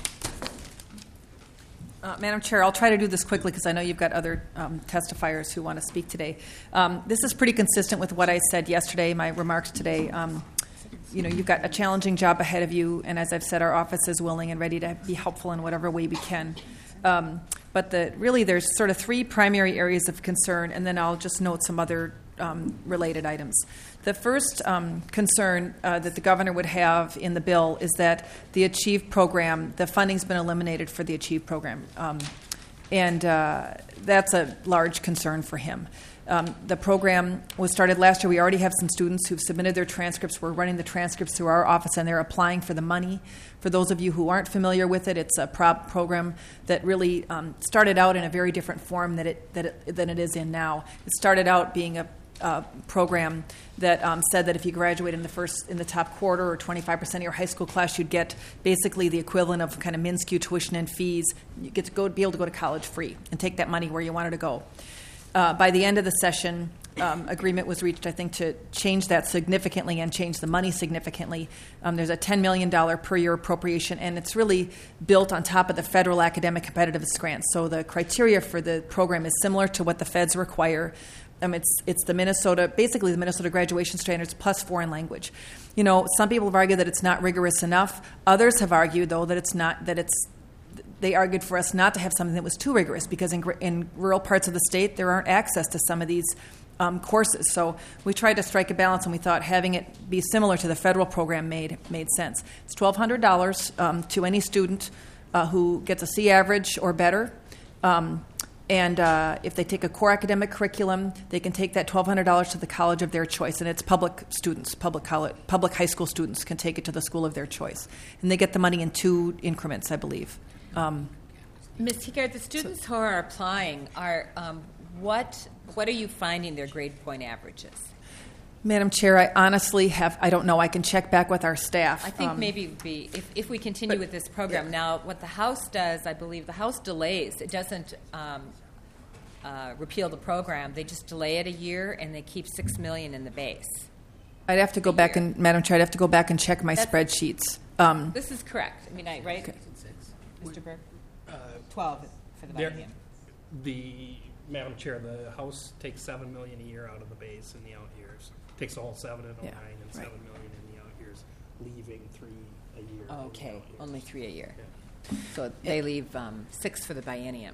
Speaker 2: Uh, Madam Chair, I'll try to do this quickly because I know you've got other um, testifiers who want to speak today. Um, this is pretty consistent with what I said yesterday, my remarks today. Um, you know, you've got a challenging job ahead of you, and as I've said, our office is willing and ready to be helpful in whatever way we can. Um, but the, really, there's sort of three primary areas of concern, and then I'll just note some other um, related items. The first um, concern uh, that the governor would have in the bill is that the ACHIEVE program, the funding's been eliminated for the ACHIEVE program. Um, and uh, that's a large concern for him. Um, the program was started last year. We already have some students who've submitted their transcripts. We're running the transcripts through our office, and they're applying for the money. For those of you who aren't familiar with it, it's a prop program that really um, started out in a very different form that it, that it, than it is in now. It started out being a Uh, program that um, said that if you graduate in the first in the top quarter or twenty-five percent of your high school class, you'd get basically the equivalent of kind of min-skew tuition and fees. You get to go be able to go to college free and take that money where you wanted to go. Uh, by the end of the session, um, agreement was reached, I think, to change that significantly and change the money significantly. Um, there's a ten million dollars per year appropriation, and it's really built on top of the federal academic competitiveness grants. So the criteria for the program is similar to what the feds require. Um, it's it's the Minnesota, basically the Minnesota graduation standards plus foreign language. You know, some people have argued that it's not rigorous enough. Others have argued, though, that it's not, that it's, they argued for us not to have something that was too rigorous, because in, gr- in rural parts of the state, there aren't access to some of these um, courses. So we tried to strike a balance, and we thought having it be similar to the federal program made made sense. It's twelve hundred dollars um, to any student uh, who gets a C average or better. Um, And uh, if they take a core academic curriculum, they can take that twelve hundred dollars to the college of their choice. And it's public students, public college, public high school students can take it to the school of their choice. And they get the money in two increments, I believe. Um,
Speaker 1: Miz Heegard, the students who are applying, are um, what what are you finding their grade point averages?
Speaker 2: Madam Chair, I honestly have, I don't know. I can check back with our staff.
Speaker 1: I think
Speaker 2: Um,
Speaker 1: maybe it would be, if, if we continue
Speaker 2: but-
Speaker 1: with this program.
Speaker 2: yeah.
Speaker 1: Now, what the House does, I believe, the House delays. It doesn't um, uh, repeal the program. They just delay it a year, and they keep six million dollars in the base.
Speaker 2: I'd have to go back and, Madam Chair, I'd have to go back and check my
Speaker 1: That's-
Speaker 2: spreadsheets. Um,
Speaker 1: This is correct. I mean, I, right?
Speaker 2: Okay.
Speaker 1: Mister Burke?
Speaker 9: Uh,
Speaker 1: twelve for the
Speaker 9: there-
Speaker 1: biennium.
Speaker 9: The, Madam Chair, the House takes seven million a year out of the base in the out years. Takes the whole seven in oh nine
Speaker 2: Yeah,
Speaker 9: and
Speaker 2: right.
Speaker 9: seven million in the out years, leaving three a year. in the
Speaker 1: Okay,
Speaker 9: out years.
Speaker 1: only three a year.
Speaker 9: Yeah.
Speaker 1: So they leave um, six for the biennium.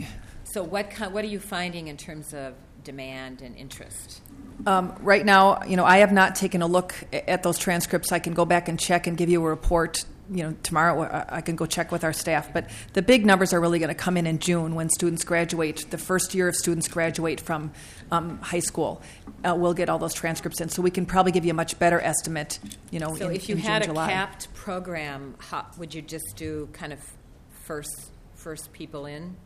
Speaker 1: So what ki- what are you finding in terms of demand and interest?
Speaker 2: Um, right now, you know, I have not taken a look a- at those transcripts. I can go back and check and give you a report. You know, tomorrow I I can go check with our staff. But the big numbers are really going to come in in June when students graduate. The first year of students graduate from um, high school, uh, we'll get all those transcripts in, so we can probably give you a much better estimate. You know,
Speaker 1: So
Speaker 2: in,
Speaker 1: if you
Speaker 2: in
Speaker 1: had
Speaker 2: June,
Speaker 1: a
Speaker 2: July.
Speaker 1: capped program, how, would you just do kind of first first people in,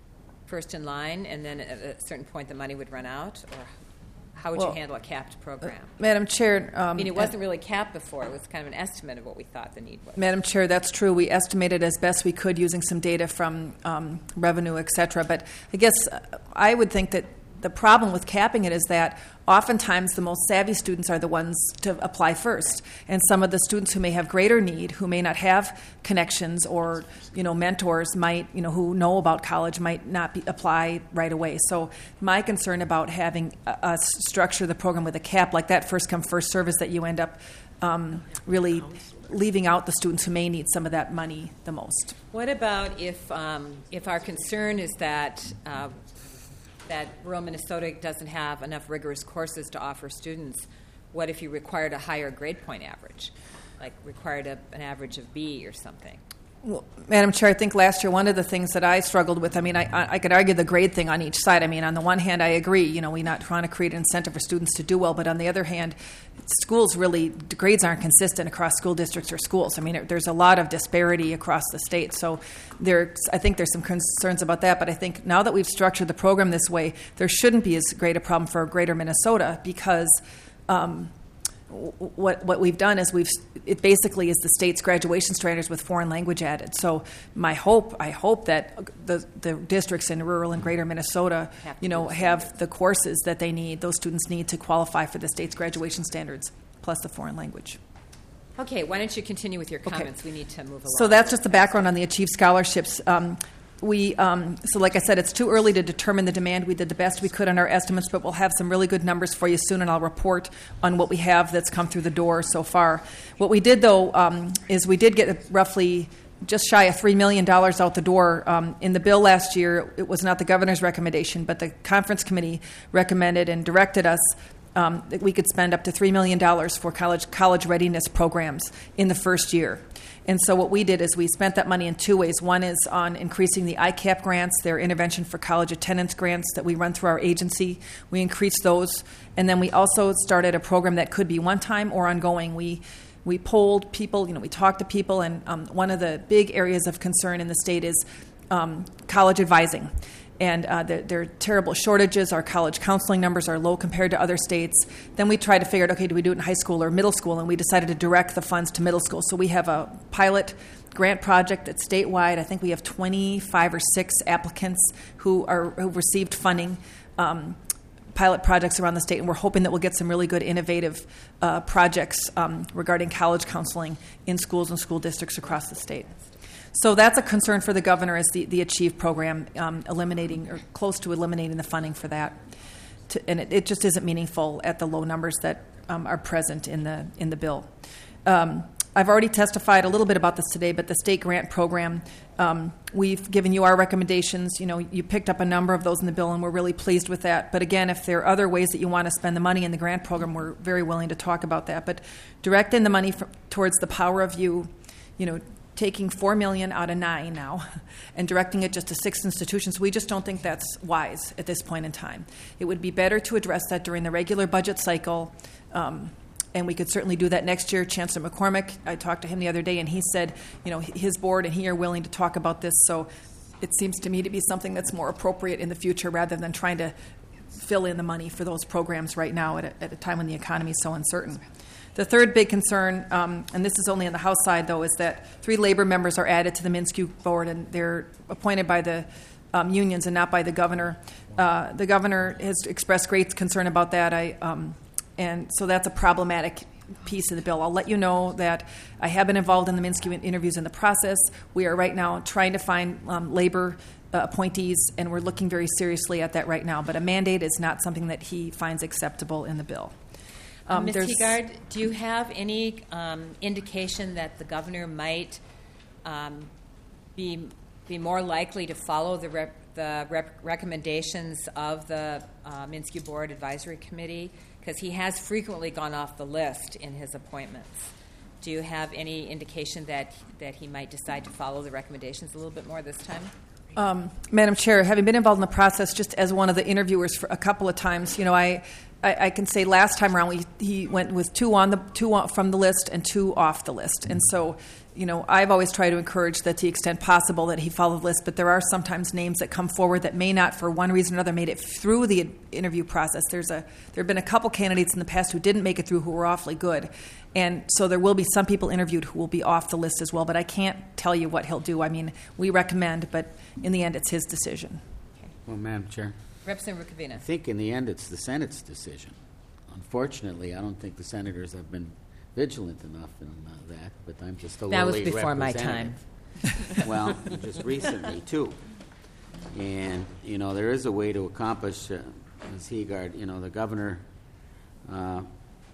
Speaker 1: first in line, and then at a certain point the money would run out, or how would
Speaker 2: Well,
Speaker 1: you handle a capped program?
Speaker 2: Madam Chair, um,
Speaker 1: I mean, it wasn't really capped before. It was kind of an estimate of what we thought the need was.
Speaker 2: Madam Chair, that's true. We estimated as best we could using some data from um, revenue, et cetera. But I guess uh, I would think that the problem with capping it is that oftentimes the most savvy students are the ones to apply first. And some of the students who may have greater need, who may not have connections or, you know, mentors might, you know, who know about college might not be, apply right away. So my concern about having uh, us structure the program with a cap like that, first come, first serve, is that you end up um, really leaving out the students who may need some of that money the most.
Speaker 1: What about if um, if our concern is that uh, that rural Minnesota doesn't have enough rigorous courses to offer students? What if you required a higher grade point average, like required a, an average of B or something?
Speaker 2: Well, Madam Chair, I think last year one of the things that I struggled with, I mean, I, I, I could argue the grade thing on each side. I mean, on the one hand, I agree, you know, we're not trying to create an incentive for students to do well, but on the other hand, schools really, the grades aren't consistent across school districts or schools. I mean, it, there's a lot of disparity across the state. So there, I think there's some concerns about that, but I think now that we've structured the program this way, there shouldn't be as great a problem for greater Minnesota, because um, what what we've done is we've it basically is the state's graduation standards with foreign language added. So my hope I hope that the the districts in rural and greater Minnesota, you know, have the courses that they need, those students need to qualify for the state's graduation standards plus the foreign language.
Speaker 1: Okay, why don't you continue with your
Speaker 2: Okay.
Speaker 1: comments? We need to move along.
Speaker 2: So that's just the background on the Achieve scholarships. Um, we um, so like I said, it's too early to determine the demand. We did the best we could on our estimates, but we'll have some really good numbers for you soon, and I'll report on what we have that's come through the door so far. What we did, though, um, is we did get roughly just shy of three million dollars out the door. Um, in the bill last year, it was not the governor's recommendation, but the conference committee recommended and directed us um, that we could spend up to three million dollars for college college readiness programs in the first year. And so what we did is we spent that money in two ways. One is on increasing the I CAP grants, their intervention for college attendance grants that we run through our agency. We increased those. And then we also started a program that could be one-time or ongoing. We we polled people, you know, we talked to people, and um, one of the big areas of concern in the state is um, college advising. And uh, there, there are terrible shortages. Our college counseling numbers are low compared to other states. Then we tried to figure out, okay, do we do it in high school or middle school? And we decided to direct the funds to middle school. So we have a pilot grant project that's statewide. I think we have twenty-five or six applicants who are who've received funding. Um, pilot projects around the state, and we're hoping that we'll get some really good innovative uh, projects um, regarding college counseling in schools and school districts across the state. So that's a concern for the governor, is the, the Achieve program, um, eliminating or close to eliminating the funding for that. To, and it, it just isn't meaningful at the low numbers that um, are present in the in the bill. Um, I've already testified a little bit about this today, but the state grant program, um, we've given you our recommendations. You know, you picked up a number of those in the bill, and we're really pleased with that. But again, if there are other ways that you want to spend the money in the grant program, we're very willing to talk about that. But directing the money for, towards the Power of You, you know, taking four million dollars out of nine now and directing it just to six institutions, we just don't think that's wise at this point in time. It would be better to address that during the regular budget cycle. Um, And we could certainly do that next year. Chancellor McCormick, I talked to him the other day, and he said, you know, his board and he are willing to talk about this. So it seems to me to be something that's more appropriate in the future rather than trying to fill in the money for those programs right now at a, at a time when the economy is so uncertain. The third big concern, um, and this is only on the House side, though, is that three labor members are added to the MnSCU board, and they're appointed by the um, unions and not by the governor. Uh, the governor has expressed great concern about that. I um, And so that's a problematic piece of the bill. I'll let you know that I have been involved in the MnSCU interviews in the process. We are right now trying to find um, labor uh, appointees, and we're looking very seriously at that right now. But a mandate is not something that he finds acceptable in the bill.
Speaker 1: Um, Miz Heegard, do you have any um, indication that the governor might um, be be more likely to follow the rep, the rep recommendations of the uh, MnSCU Board Advisory Committee? Because he has frequently gone off the list in his appointments. Do you have any indication that that he might decide to follow the recommendations a little bit more this time?
Speaker 2: Um, Madam Chair, having been involved in the process just as one of the interviewers for a couple of times, you know, I I, I can say last time around we, he went with two on the two on, from the list and two off the list, and so. You know, I've always tried to encourage that to the extent possible that he follow the list, but there are sometimes names that come forward that may not, for one reason or another, made it through the interview process. There's a there have been a couple candidates in the past who didn't make it through who were awfully good, and so there will be some people interviewed who will be off the list as well. But I can't tell you what he'll do. I mean, we recommend, but in the end, it's his decision.
Speaker 1: Okay.
Speaker 3: Well, Madam Chair,
Speaker 1: Representative Rukavina.
Speaker 3: I think in the end, it's the Senate's decision. Unfortunately, I don't think the senators have been vigilant enough in uh, that, but I'm just a
Speaker 1: that
Speaker 3: lowly
Speaker 1: was before my time.
Speaker 3: Well, just recently too, and you know there is a way to accomplish. Uh, Miz Heegard, you know the governor. Uh,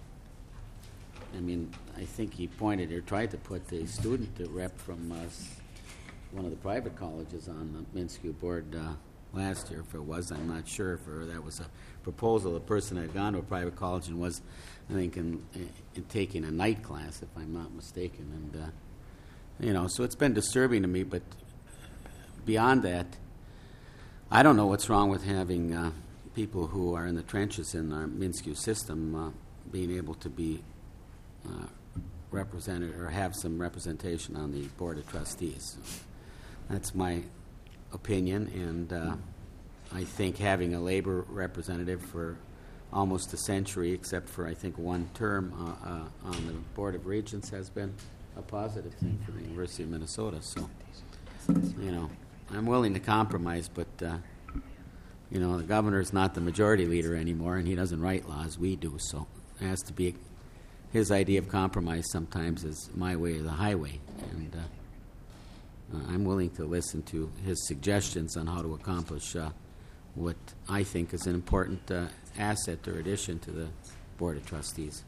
Speaker 3: I mean, I think he pointed or tried to put the student rep from uh, one of the private colleges on the MnSCU board uh, last year. If it was, I'm not sure if or that was a proposal. The person had gone to a private college and was, I think, in, in taking a night class, if I'm not mistaken. And, uh, you know, so it's been disturbing to me. But beyond that, I don't know what's wrong with having uh, people who are in the trenches in our MnSCU system uh, being able to be uh, represented or have some representation on the Board of Trustees. That's my opinion, and uh, I think having a labor representative for almost a century, except for I think one term uh, uh, on the Board of Regents, has been a positive thing for the University of Minnesota. So, you know, I'm willing to compromise, but uh, you know, the governor's not the majority leader anymore, and he doesn't write laws. We do, so it has to be his idea of compromise. Sometimes is my way or the highway, and uh, uh, I'm willing to listen to his suggestions on how to accomplish uh, what I think is an important uh, asset or addition to the Board of Trustees.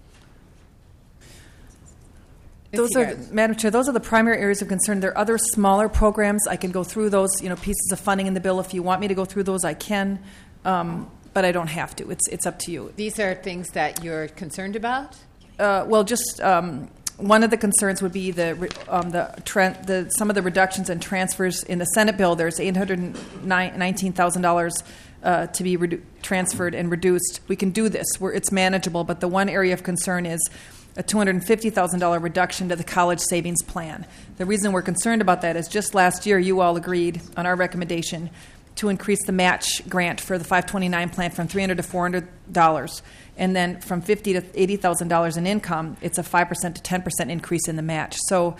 Speaker 2: Those are, Madam Chair, those are the primary areas of concern. There are other smaller programs. I can go through those, you know, pieces of funding in the bill. If you want me to go through those, I can, um, but I don't have to. It's it's up to you.
Speaker 1: These are things that you're concerned about?
Speaker 2: Uh, well, just um, one of the concerns would be the um, the, tra- the some of the reductions and transfers in the Senate bill. There's eight hundred nineteen thousand dollars uh, to be redu- transferred and reduced. We can do this. We're, it's manageable, but the one area of concern is a two hundred fifty thousand dollars reduction to the college savings plan. The reason we're concerned about that is just last year you all agreed on our recommendation to increase the match grant for the five twenty-nine plan from three hundred dollars to four hundred dollars. And then from fifty thousand dollars to eighty thousand dollars in income, it's a five percent to ten percent increase in the match. So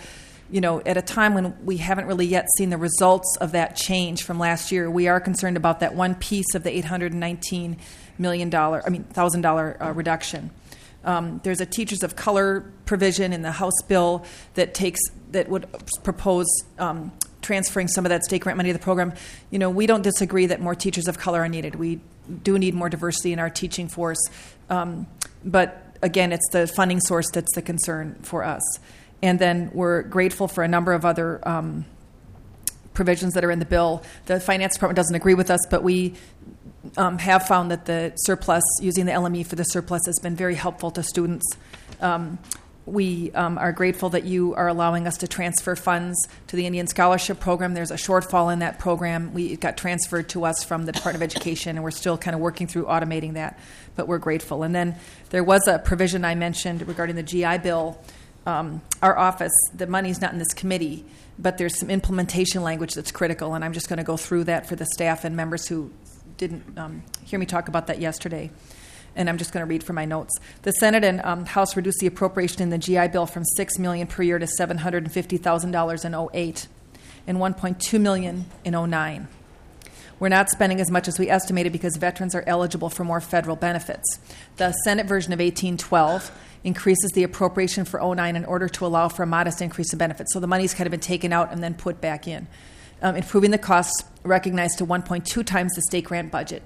Speaker 2: you know, at a time when we haven't really yet seen the results of that change from last year, we are concerned about that one piece of the eight hundred nineteen million dollars, I mean, one thousand dollars uh, reduction. Um, there's a teachers of color provision in the House bill that takes that would propose um, transferring some of that state grant money to the program. You know, we don't disagree that more teachers of color are needed. We do need more diversity in our teaching force, um, but again, it's the funding source that's the concern for us. And then we're grateful for a number of other um, provisions that are in the bill. The finance department doesn't agree with us, but we um, have found that the surplus, using the L M E for the surplus, has been very helpful to students. Um, we um, are grateful that you are allowing us to transfer funds to the Indian Scholarship Program. There's a shortfall in that program. We, it got transferred to us from the Department of Education, and we're still kind of working through automating that, but we're grateful. And then there was a provision I mentioned regarding the G I Bill. Um, our office, the money's not in this committee, but there's some implementation language that's critical, and I'm just going to go through that for the staff and members who didn't um, hear me talk about that yesterday. And I'm just going to read from my notes. The Senate and um, House reduced the appropriation in the G I Bill from six million dollars per year to seven hundred fifty thousand dollars in oh eight and one point two million dollars in oh nine. We're not spending as much as we estimated because veterans are eligible for more federal benefits. The Senate version of eighteen twelve increases the appropriation for oh nine in order to allow for a modest increase in benefits. So the money's kind of been taken out and then put back in, um, improving the costs recognized to one point two times the state grant budget,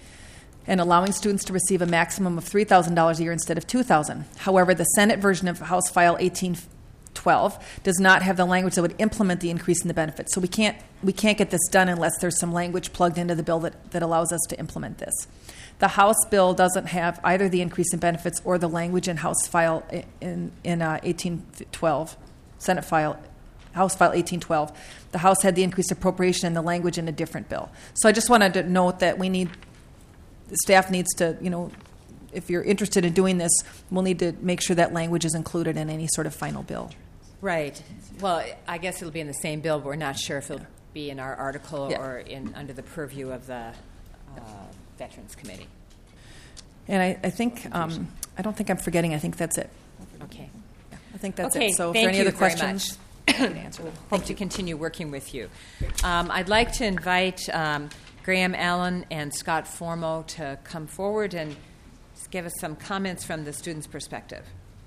Speaker 2: and allowing students to receive a maximum of three thousand dollars a year instead of two thousand dollars. However, the Senate version of House File eighteen twelve does not have the language that would implement the increase in the benefits. So we can't we can't get this done unless there's some language plugged into the bill that, that allows us to implement this. The House bill doesn't have either the increase in benefits or the language in House File in in uh, eighteen twelve, Senate File, House File eighteen twelve. The House had the increased appropriation and the language in a different bill. So I just wanted to note that we need, the staff needs to, you know, if you're interested in doing this, we'll need to make sure that language is included in any sort of final bill.
Speaker 1: Right. Well, I guess it'll be in the same bill, but we're not sure if it'll be in our article
Speaker 2: Yeah.
Speaker 1: or in under the purview of the uh, Veterans Committee.
Speaker 2: And I, I think, um, I don't think I'm forgetting. I think that's it.
Speaker 1: Okay.
Speaker 2: I think that's
Speaker 1: Okay,
Speaker 2: it. So if
Speaker 1: thank
Speaker 2: there are any
Speaker 1: you
Speaker 2: other
Speaker 1: very
Speaker 2: questions,
Speaker 1: much.
Speaker 2: I can answer them.
Speaker 1: Hope to continue working with you. Um, I'd like to invite um, Graham Allen and Scott Formo to come forward and give us some comments from the student's perspective.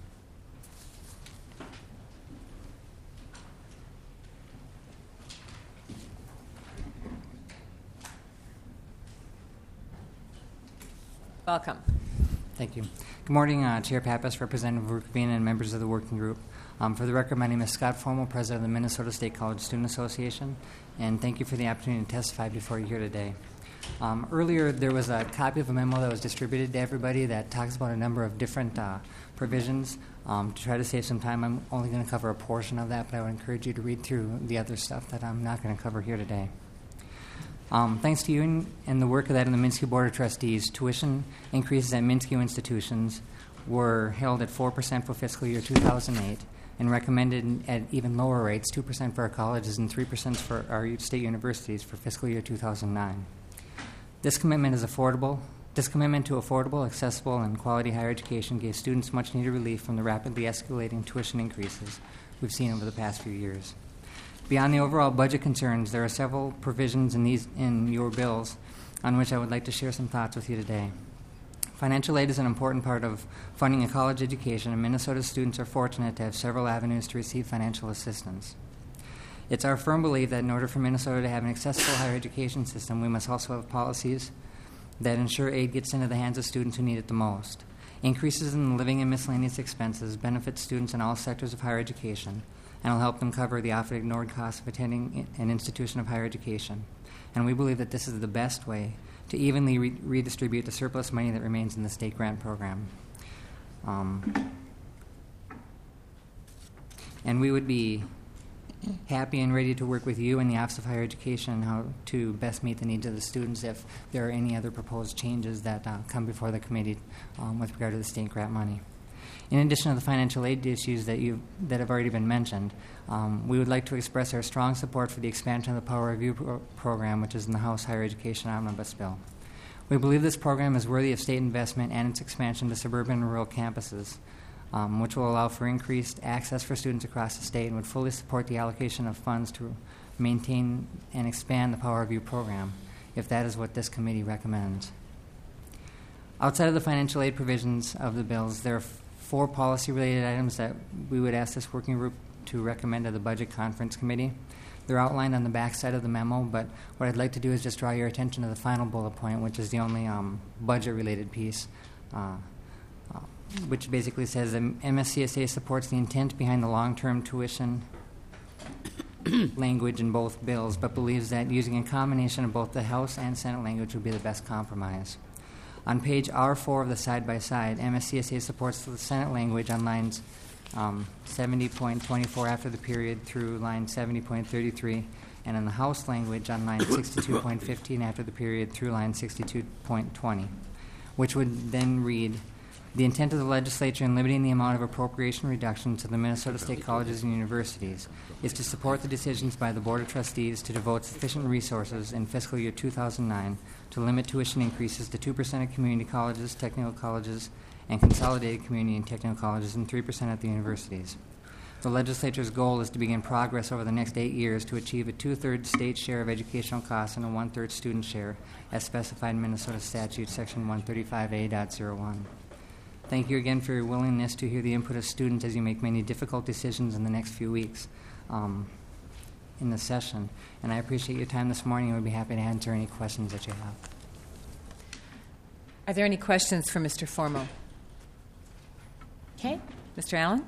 Speaker 1: Welcome.
Speaker 10: Thank you. Good morning, uh, Chair Pappas, Representative Rukavina, and members of the working group. Um, for the record, my name is Scott Formo, President of the Minnesota State College Student Association, and thank you for the opportunity to testify before you here today. Um, earlier, there was a copy of a memo that was distributed to everybody that talks about a number of different uh, provisions. Um, to try to save some time, I'm only going to cover a portion of that, but I would encourage you to read through the other stuff that I'm not going to cover here today. Um, thanks to you and, and the work of that in the Minsky Board of Trustees, tuition increases at Minsky institutions were held at four percent for fiscal year two thousand eight and recommended at even lower rates, two percent for our colleges and three percent for our state universities for fiscal year two thousand nine. This commitment is affordable. This commitment to affordable, accessible, and quality higher education gave students much needed relief from the rapidly escalating tuition increases we've seen over the past few years. Beyond the overall budget concerns, there are several provisions in these in your bills on which I would like to share some thoughts with you today. Financial aid is an important part of funding a college education, and Minnesota students are fortunate to have several avenues to receive financial assistance. It's our firm belief that in order for Minnesota to have an accessible higher education system, we must also have policies that ensure aid gets into the hands of students who need it the most. Increases in living and miscellaneous expenses benefit students in all sectors of higher education, and will help them cover the often ignored costs of attending an institution of higher education. And we believe that this is the best way to evenly re- redistribute the surplus money that remains in the state grant program. Um, and we would be happy and ready to work with you and the Office of Higher Education on how to best meet the needs of the students if there are any other proposed changes that uh, come before the committee um, with regard to the state grant money. In addition to the financial aid issues that you that have already been mentioned, um, we would like to express our strong support for the expansion of the Power Review pro- program, which is in the House Higher Education Omnibus Bill. We believe this program is worthy of state investment and its expansion to suburban and rural campuses. um, which will allow for increased access for students across the state and would fully support the allocation of funds to maintain and expand the Power of You program, if that is what this committee recommends. Outside of the financial aid provisions of the bills, there are f- four policy-related items that we would ask this working group to recommend to the Budget Conference Committee. They're outlined on the back side of the memo, but what I'd like to do is just draw your attention to the final bullet point, which is the only um, budget-related piece, uh, uh, which basically says that M S C S A supports the intent behind the long-term tuition language in both bills, but believes that using a combination of both the House and Senate language would be the best compromise. On page R four of the side-by-side, M S C S A supports the Senate language on lines um, seventy point twenty-four after the period through line seventy point thirty-three, and on the House language on line sixty-two point fifteen after the period through line sixty-two point twenty, which would then read, the intent of the legislature in limiting the amount of appropriation reduction to the Minnesota State colleges and universities is to support the decisions by the Board of Trustees to devote sufficient resources in fiscal year two thousand nine to limit tuition increases to two percent of community colleges, technical colleges, and consolidated community and technical colleges, and three percent at the universities. The legislature's goal is to begin progress over the next eight years to achieve a two-thirds state share of educational costs and a one-third student share, as specified in Minnesota Statute Section one thirty-five A point oh one. Thank you again for your willingness to hear the input of students as you make many difficult decisions in the next few weeks um, in the session. And I appreciate your time this morning, and we'd be happy to answer any questions that you have.
Speaker 1: Are there any questions for Mister Formo? Okay. Mister Allen?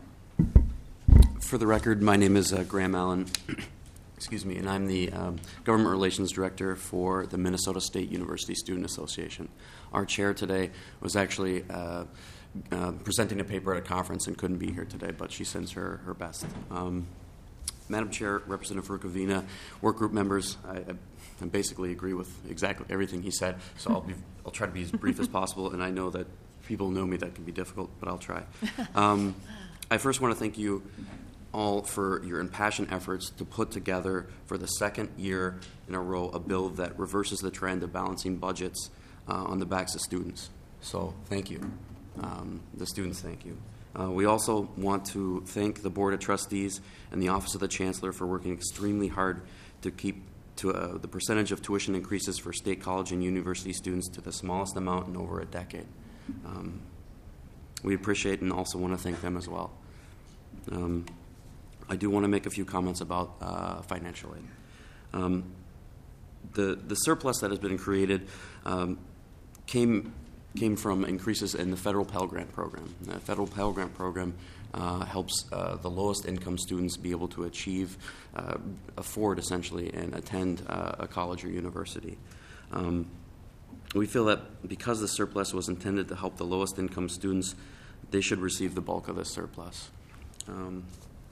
Speaker 11: For the record, my name is uh, Graham Allen, excuse me, and I'm the um, Government Relations Director for the Minnesota State University Student Association. Our chair today was actually uh, uh, presenting a paper at a conference and couldn't be here today, but she sends her, her best. Um, Madam Chair, Representative Rukavina, work group members, I, I, I basically agree with exactly everything he said, so I'll, be, I'll try to be as brief as possible, and I know that people know me that can be difficult, but I'll try. Um, I first want to thank you all for your impassioned efforts to put together for the second year in a row a bill that reverses the trend of balancing budgets uh, on the backs of students. So thank you. Um, the students thank you. Uh, we also want to thank the Board of Trustees and the Office of the Chancellor for working extremely hard to keep to uh, the percentage of tuition increases for state college and university students to the smallest amount in over a decade. Um, we appreciate and also want to thank them as well. Um, I do want to make a few comments about uh, financial aid. Um, the the surplus that has been created um, came came from increases in the federal Pell Grant program. The federal Pell Grant program uh, helps uh, the lowest income students be able to achieve, uh, afford essentially, and attend uh, a college or university. Um, we feel that because the surplus was intended to help the lowest income students, they should receive the bulk of this surplus. Um,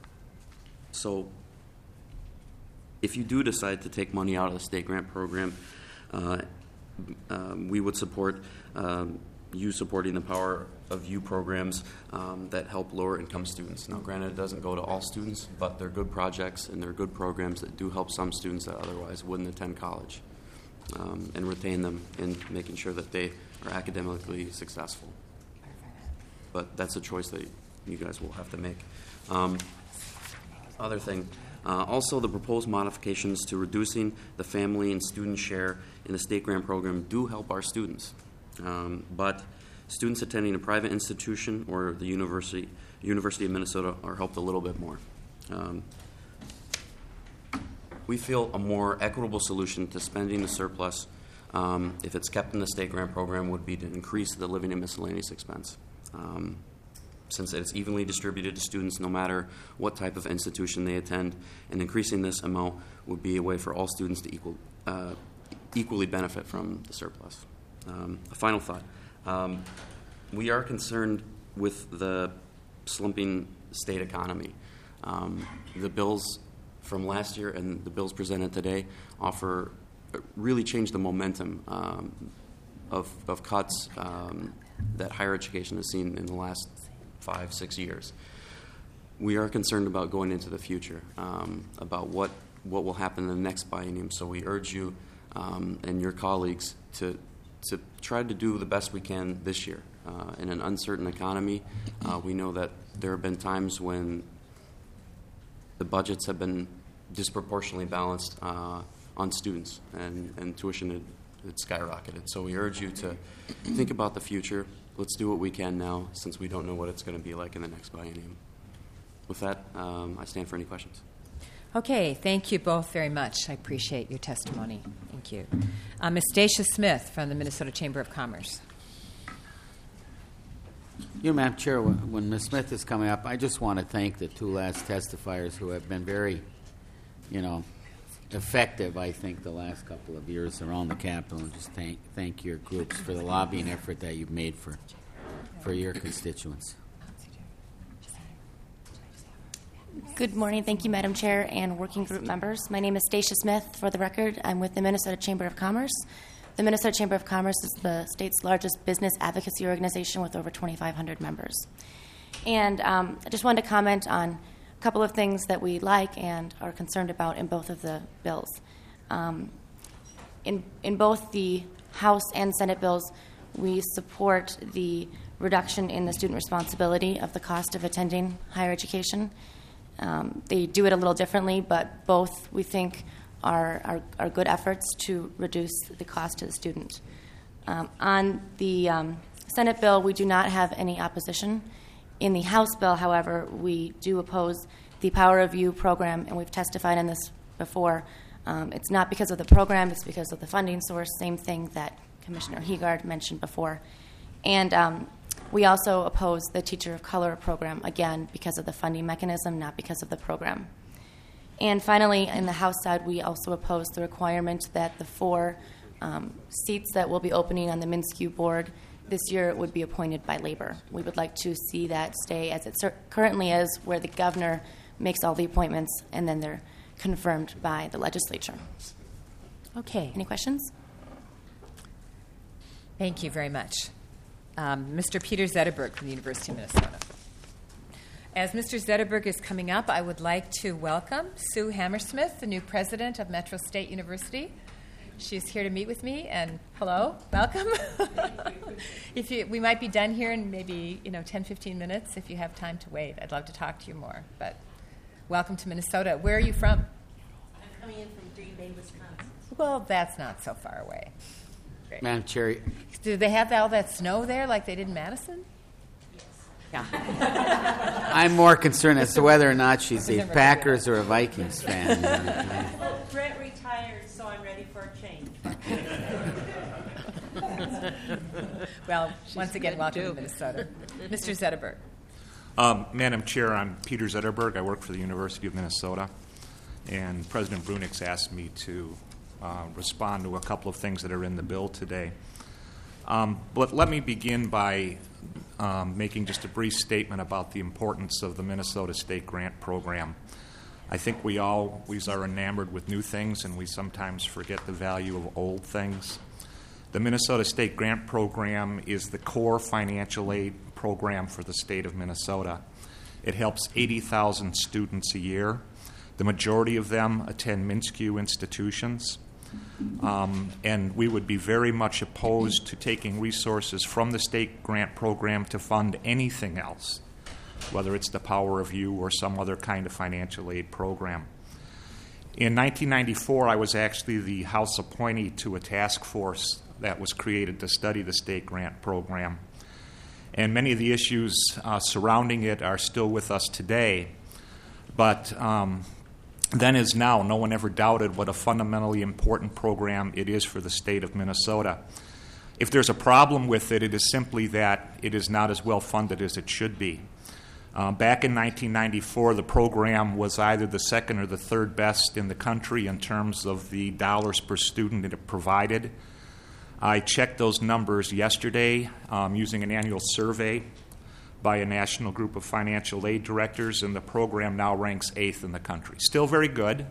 Speaker 11: So if you do decide to take money out of the state grant program, uh, um, we would support um, you supporting the Power of You programs um, that help lower income students. Now, granted, it doesn't go to all students, but they're good projects and they're good programs that do help some students that otherwise wouldn't attend college um, and retain them in making sure that they are academically successful. But that's a choice that you guys will have to make. Um, Other thing, uh, also the proposed modifications to reducing the family and student share in the state grant program do help our students. Um, but students attending a private institution or the University University of Minnesota are helped a little bit more. Um, we feel a more equitable solution to spending the surplus, um, if it's kept in the state grant program, would be to increase the living and miscellaneous expense. Um, since it's evenly distributed to students no matter what type of institution they attend, and increasing this amount would be a way for all students to equal, uh, equally benefit from the surplus. Um, a final thought. Um, we are concerned with the slumping state economy. Um, the bills from last year and the bills presented today offer, really change the momentum um, of, of cuts um, that higher education has seen in the last five, six years. We are concerned about going into the future, um, about what, what will happen in the next biennium. So we urge you um, and your colleagues to to try to do the best we can this year. Uh, in an uncertain economy, uh, we know that there have been times when the budgets have been disproportionately balanced uh, on students, and, and tuition had, had skyrocketed. So we urge you to think about the future. Let's do what we can now, since we don't know what it's going to be like in the next biennium. With that, um, I stand for any questions.
Speaker 1: Okay, thank you both very much. I appreciate your testimony. Thank you. Uh, Miz Stacia Smith from the Minnesota Chamber of Commerce.
Speaker 3: You know, Madam Chair, when, when Miz Smith is coming up, I just want to thank the two last testifiers who have been very, you know, effective, I think, the last couple of years around the Capitol, and just thank thank your groups for the lobbying effort that you've made for for your constituents.
Speaker 12: Good morning. Thank you, Madam Chair and working group members. My name is Stacia Smith. For the record, I'm with the Minnesota Chamber of Commerce. The Minnesota Chamber of Commerce is the state's largest business advocacy organization with over twenty-five hundred members. And um, I just wanted to comment on a couple of things that we like and are concerned about in both of the bills. Um, in, in both the House and Senate bills, we support the reduction in the student responsibility of the cost of attending higher education. Um, they do it a little differently, but both, we think, are, are, are good efforts to reduce the cost to the student. Um, on the um, Senate bill, we do not have any opposition. In the House bill, however, we do oppose the Power of You program, and we've testified on this before. Um, it's not because of the program, it's because of the funding source, same thing that Commissioner Heegard mentioned before. And um, we also oppose the Teacher of Color program, again, because of the funding mechanism, not because of the program. And finally, in the House side, we also oppose the requirement that the four um, seats that will be opening on the MnSCU board this year would be appointed by labor. We would like to see that stay as it currently is, where the governor makes all the appointments and then they're confirmed by the legislature.
Speaker 1: Okay.
Speaker 12: Any questions?
Speaker 1: Thank you very much. Um, Mister Peter Zetterberg from the University of Minnesota. As Mister Zetterberg is coming up, I would like to welcome Sue Hammersmith, the new president of Metro State University. She's here to meet with me, and hello, welcome. If you, we might be done here in maybe you know ten, fifteen minutes if you have time to wait. I'd love to talk to you more, but welcome to Minnesota. Where are you from?
Speaker 13: I'm coming in from Green Bay, Wisconsin.
Speaker 1: Well, that's not so far away. Great.
Speaker 3: Madam Chair.
Speaker 1: Do they have all that snow there like they did in Madison?
Speaker 13: Yes.
Speaker 1: Yeah.
Speaker 3: I'm more concerned as to whether or not she's a Packers or a Vikings fan.
Speaker 13: Well, Brett retired, so I'm ready for a change.
Speaker 1: Well, once again, welcome to Minnesota. Mister Zetterberg.
Speaker 14: Um, Madam Chair, I'm Peter Zetterberg. I work for the University of Minnesota. And President Brunix asked me to uh, respond to a couple of things that are in the bill today. Um, but let me begin by um, making just a brief statement about the importance of the Minnesota State Grant Program. I think we always are enamored with new things, and we sometimes forget the value of old things. The Minnesota State Grant Program is the core financial aid program for the state of Minnesota. It helps eighty thousand students a year. The majority of them attend MnSCU institutions. Um, and we would be very much opposed to taking resources from the state grant program to fund anything else, whether it's the Power of You or some other kind of financial aid program. In nineteen ninety-four, I was actually the House appointee to a task force that was created to study the state grant program. And many of the issues uh, surrounding it are still with us today. But um, then as now, no one ever doubted what a fundamentally important program it is for the state of Minnesota. If there's a problem with it, it is simply that it is not as well funded as it should be. Uh, back in nineteen ninety-four, the program was either the second or the third best in the country in terms of the dollars per student that it provided. I checked those numbers yesterday um, using an annual survey by a national group of financial aid directors, and the program now ranks eighth in the country. Still very good,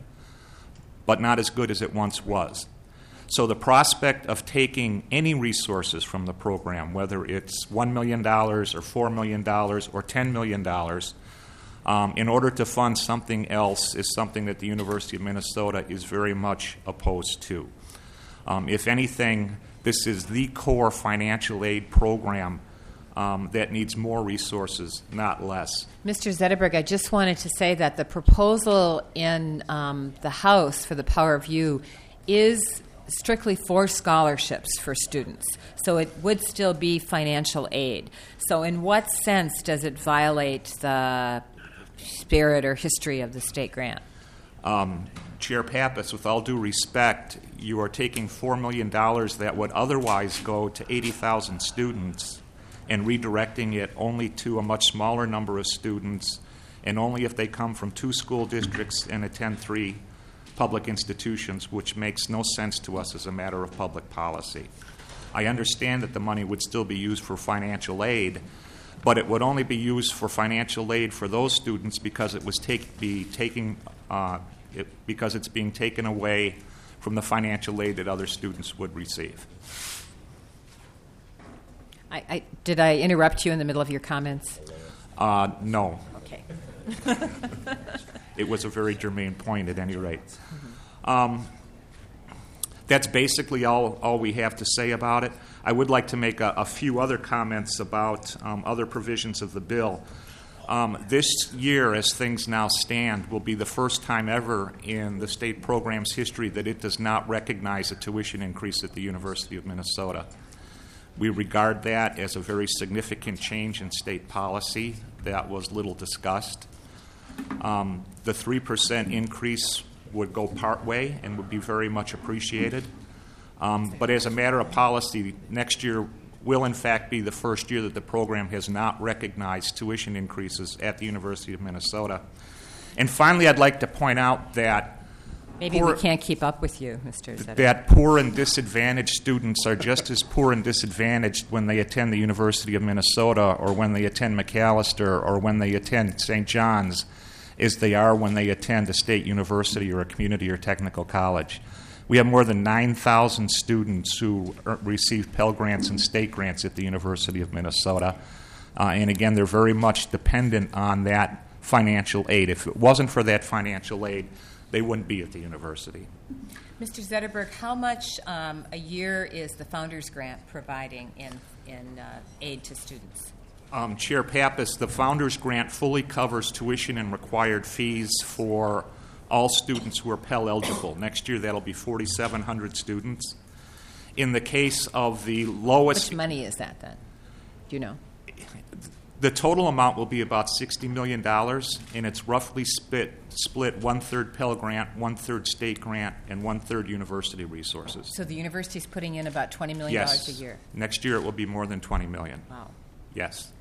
Speaker 14: but not as good as it once was. So the prospect of taking any resources from the program, whether it's one million dollars or four million dollars or ten million dollars, um, in order to fund something else is something that the University of Minnesota is very much opposed to. Um, if anything, This is the core financial aid program um, that needs more resources, not less.
Speaker 1: Mister Zetterberg, I just wanted to say that the proposal in um, the House for the Power of You is strictly for scholarships for students. So it would still be financial aid. So in what sense does it violate the spirit or history of the state grant?
Speaker 14: Um, Chair Pappas, with all due respect, you are taking four million dollars that would otherwise go to eighty thousand students and redirecting it only to a much smaller number of students, and only if they come from two school districts and attend three public institutions, which makes no sense to us as a matter of public policy. I understand that the money would still be used for financial aid, but it would only be used for financial aid for those students because it was take, be taking, uh, it, because it's being taken away from the financial aid that other students would receive.
Speaker 1: I, I, did I interrupt you in the middle of your comments?
Speaker 14: Uh, no.
Speaker 1: Okay.
Speaker 14: It was a very germane point at any rate. Um, that's basically all, all we have to say about it. I would like to make a, a few other comments about um, other provisions of the bill. Um, this year, as things now stand, will be the first time ever in the state program's history that it does not recognize a tuition increase at the University of Minnesota. We regard that as a very significant change in state policy that was little discussed. Um, the three percent increase would go partway and would be very much appreciated. Um, but as a matter of policy, next year will in fact be the first year that the program has not recognized tuition increases at the University of Minnesota. And finally, I'd like to point out that
Speaker 1: Maybe
Speaker 14: poor,
Speaker 1: we can't keep up with you, Mister Zetterberg.
Speaker 14: that poor and disadvantaged students are just as poor and disadvantaged when they attend the University of Minnesota or when they attend Macalester or when they attend Saint John's as they are when they attend a state university or a community or technical college. We have more than nine thousand students who receive Pell Grants and state grants at the University of Minnesota. Uh, and again, they're very much dependent on that financial aid. If it wasn't for that financial aid, they wouldn't be at the university.
Speaker 1: Mister Zetterberg, how much um, a year is the Founders Grant providing in, in uh, aid to students?
Speaker 14: Um, Chair Pappas, the Founders Grant fully covers tuition and required fees for all students who are Pell eligible. Next year, that'll be forty-seven hundred students. In the case of the lowest...
Speaker 1: How much money is that, then? Do you know?
Speaker 14: The total amount will be about sixty million dollars, and it's roughly split, split one-third Pell Grant, one-third state grant, and one-third university resources.
Speaker 1: So the university's putting in about twenty million dollars
Speaker 14: yes.
Speaker 1: a year?
Speaker 14: Next year, it will be more than twenty million dollars.
Speaker 1: Wow.
Speaker 14: Yes.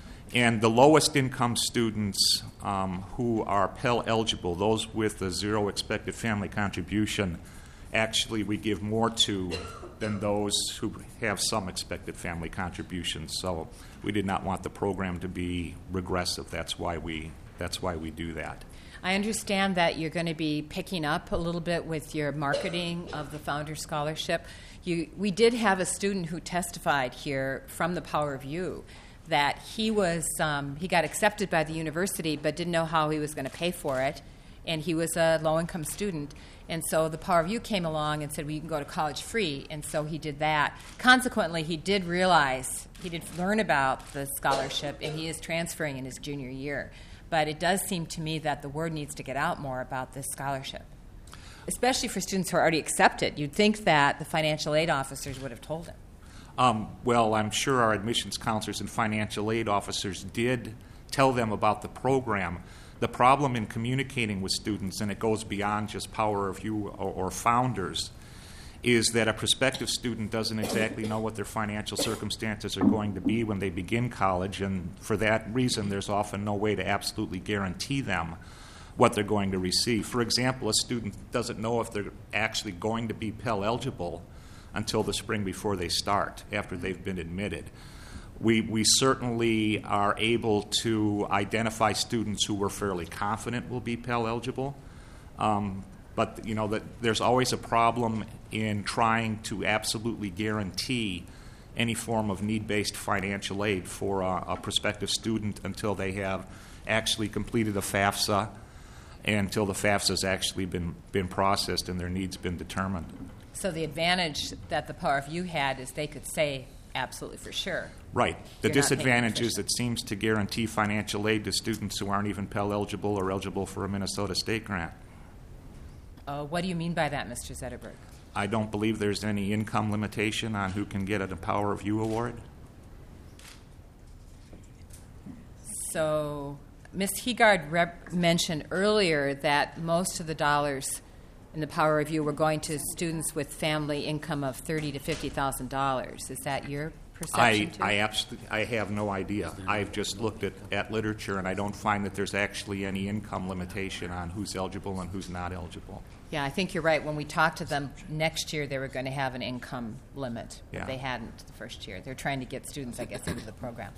Speaker 14: And the lowest income students um, who are Pell eligible, those with a zero expected family contribution, actually we give more to than those who have some expected family contributions. So we did not want the program to be regressive. That's why we that's why we do that.
Speaker 1: I understand that you're going to be picking up a little bit with your marketing of the Founder Scholarship. You, we did have a student who testified here from the Power of You that he was um, he got accepted by the university but didn't know how he was going to pay for it, and he was a low-income student. And so the Power of You came along and said, well, you can go to college free, and so he did that. Consequently, he did realize, he did learn about the scholarship, and he is transferring in his junior year. But it does seem to me that the word needs to get out more about this scholarship, especially for students who are already accepted. You'd think that the financial aid officers would have told him.
Speaker 14: Um, well, I'm sure our admissions counselors and financial aid officers did tell them about the program. The problem in communicating with students, and it goes beyond just Power of You or, or Founders, is that a prospective student doesn't exactly know what their financial circumstances are going to be when they begin college, and for that reason there's often no way to absolutely guarantee them what they're going to receive. For example, a student doesn't know if they're actually going to be Pell eligible until the spring before they start, after they've been admitted. We, we certainly are able to identify students who we're fairly confident will be Pell eligible, um, but you know that there's always a problem in trying to absolutely guarantee any form of need-based financial aid for a, a prospective student until they have actually completed a FAFSA and until the FAFSA has actually been, been processed and their needs been determined.
Speaker 1: So the advantage that the Power of You had is they could say absolutely for sure.
Speaker 14: Right. The
Speaker 1: You're not paying
Speaker 14: disadvantage is
Speaker 1: tuition.
Speaker 14: it seems to guarantee financial aid to students who aren't even Pell eligible or eligible for a Minnesota State grant.
Speaker 1: Uh, what do you mean by that, Mister Zetterberg?
Speaker 14: I don't believe there's any income limitation on who can get a Power of You award.
Speaker 1: So Miz Heegard rep- mentioned earlier that most of the dollars in the Power of You were going to students with family income of thirty to fifty thousand dollars. Is that your perception
Speaker 14: I,
Speaker 1: too?
Speaker 14: I, abs- I have no idea. I've just looked at, at literature, and I don't find that there's actually any income limitation on who's eligible and who's not eligible.
Speaker 1: Yeah, I think you're right. When we talked to them next year, they were going to have an income limit.
Speaker 14: Yeah.
Speaker 1: They hadn't the first year. They're trying to get students, I guess, into the program.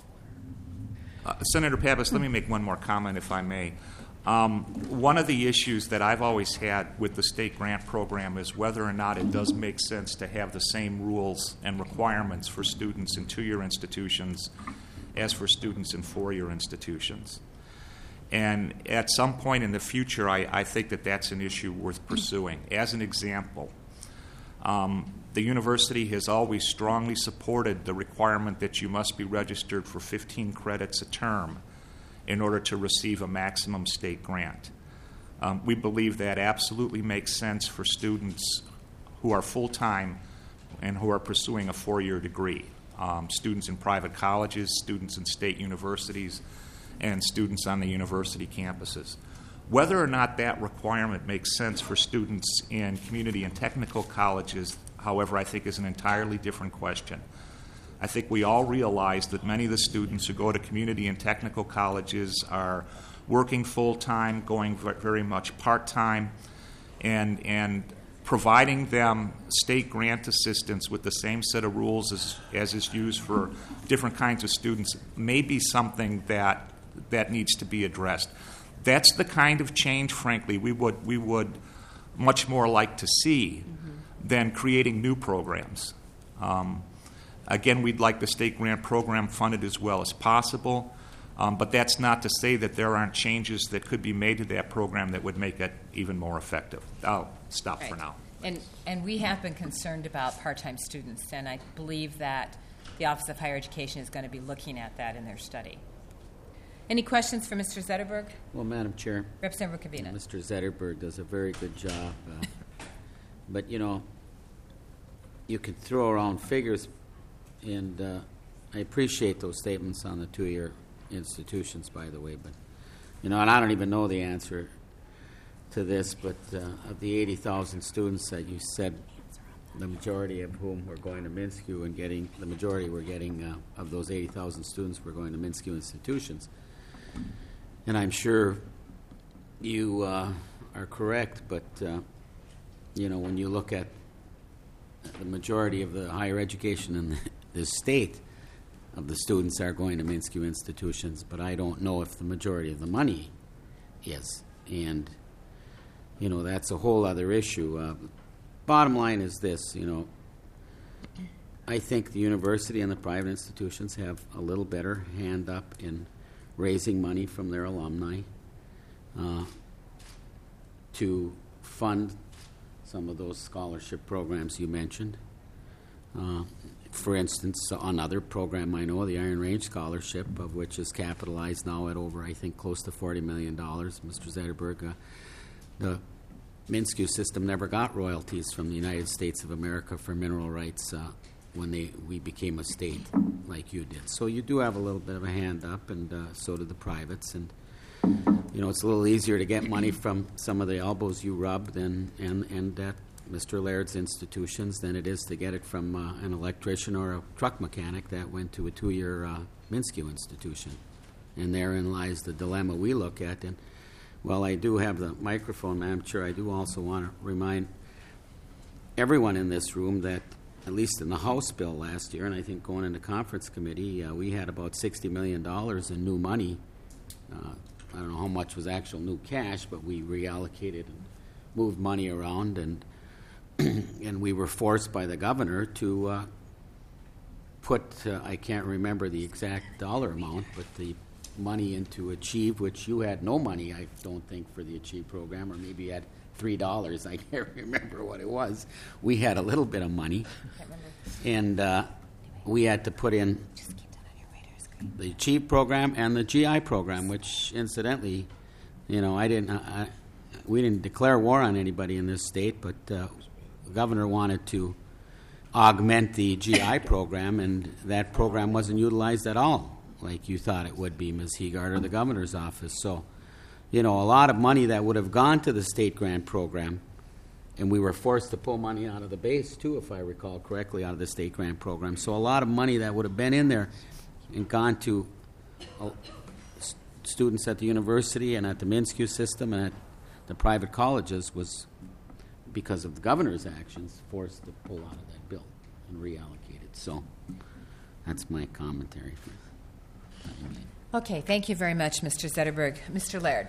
Speaker 14: Uh, Senator Pappas, let me make one more comment, if I may. Um, one of the issues that I've always had with the state grant program is whether or not it does make sense to have the same rules and requirements for students in two-year institutions as for students in four-year institutions. And at some point in the future, I, I think that that's an issue worth pursuing. As an example, um, the university has always strongly supported the requirement that you must be registered for fifteen credits a term in order to receive a maximum state grant. Um, we believe that absolutely makes sense for students who are full-time and who are pursuing a four-year degree. Um, students in private colleges, students in state universities, and students on the university campuses. Whether or not that requirement makes sense for students in community and technical colleges, however, I think is an entirely different question. I think we all realize that many of the students who go to community and technical colleges are working full-time, going very much part-time, and, and providing them state grant assistance with the same set of rules as, as is used for different kinds of students may be something that, that needs to be addressed. That's the kind of change, frankly, we would, we would much more like to see mm-hmm. than creating new programs. Um, Again, we'd like the state grant program funded as well as possible, um, but that's not to say that there aren't changes that could be made to that program that would make it even more effective. I'll stop
Speaker 1: Right.
Speaker 14: for now.
Speaker 1: And, and we have been concerned about part-time students, and I believe that the Office of Higher Education is going to be looking at that in their study. Any questions for Mister Zetterberg?
Speaker 3: Well, Madam Chair.
Speaker 1: Representative Rukavina.
Speaker 3: Mister Zetterberg does a very good job. Uh, but, you know, you could throw around figures, and uh, I appreciate those statements on the two-year institutions, by the way. But, you know, and I don't even know the answer to this, but uh, of the eighty thousand students that you said, the majority of whom were going to MnSCU and getting, the majority were getting, uh, of those eighty thousand students were going to MnSCU institutions. And I'm sure you uh, are correct, but, uh, you know, when you look at the majority of the higher education in the, the state of the students are going to MnSCU institutions, but I don't know if the majority of the money is. And, you know, that's a whole other issue. Uh, bottom line is this, you know, I think the university and the private institutions have a little better hand up in raising money from their alumni uh, to fund some of those scholarship programs you mentioned. Uh, for instance, another program I know, the Iron Range Scholarship, of which is capitalized now at over, I think, close to forty million dollars. Mister Zetterberg, uh, the MnSCU system never got royalties from the United States of America for mineral rights uh, when they we became a state like you did. So you do have a little bit of a hand up, and uh, so do the privates. And you know, it's a little easier to get money from some of the elbows you rub than and and at Mister Laird's institutions than it is to get it from uh, an electrician or a truck mechanic that went to a two-year uh, MnSCU institution. And therein lies the dilemma we look at. And while I do have the microphone, Madam Chair, I do also want to remind everyone in this room that at least in the House bill last year, and I think going into conference committee, uh, we had about sixty million dollars in new money. Uh, I don't know how much was actual new cash, but we reallocated and moved money around, and and we were forced by the governor to uh, put, uh, I can't remember the exact dollar amount, but the money into Achieve, which you had no money, I don't think, for the Achieve program, or maybe you had three dollars. I can't remember what it was. We had a little bit of money, and uh, we had to put in the CHIEF program and the G I program, which incidentally, you know, I didn't. I, we didn't declare war on anybody in this state, but uh, the governor wanted to augment the G I program, and that program wasn't utilized at all, like you thought it would be, Miz Heegard, or the governor's office. So, you know, a lot of money that would have gone to the state grant program, and we were forced to pull money out of the base, too, if I recall correctly, out of the state grant program. So a lot of money that would have been in there and gone to uh, s- students at the university and at the MnSCU system and at the private colleges was, because of the governor's actions, forced to pull out of that bill and reallocate it. So that's my commentary.
Speaker 1: Okay, thank you very much, Mister Zetterberg. Mister Laird.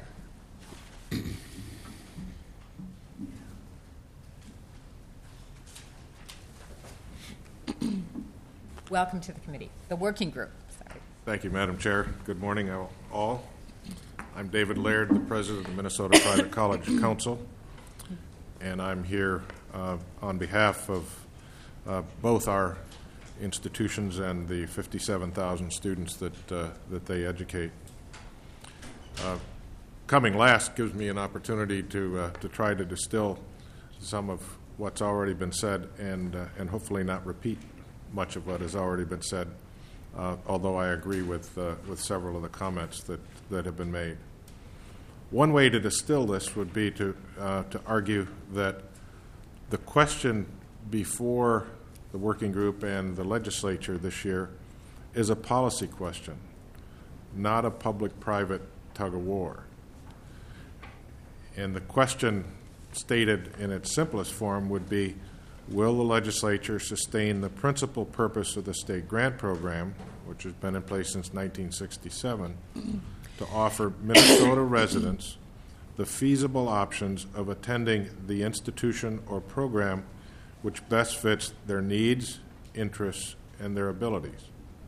Speaker 1: Welcome to the committee, the working group. Sorry.
Speaker 15: Thank you, Madam Chair. Good morning, all. I'm David Laird, the president of the Minnesota Private College Council, and I'm here uh, on behalf of uh, both our institutions and the fifty-seven thousand students that uh, that they educate. Uh, coming last gives me an opportunity to uh, to try to distill some of what's already been said and uh, and hopefully not repeat much of what has already been said. Uh, although I agree with uh, with several of the comments that, that have been made. One way to distill this would be to uh, to argue that the question before the working group and the legislature this year is a policy question, not a public-private tug-of-war. And the question stated in its simplest form would be, will the legislature sustain the principal purpose of the state grant program, which has been in place since nineteen sixty-seven, to offer Minnesota residents the feasible options of attending the institution or program which best fits their needs, interests, and their abilities?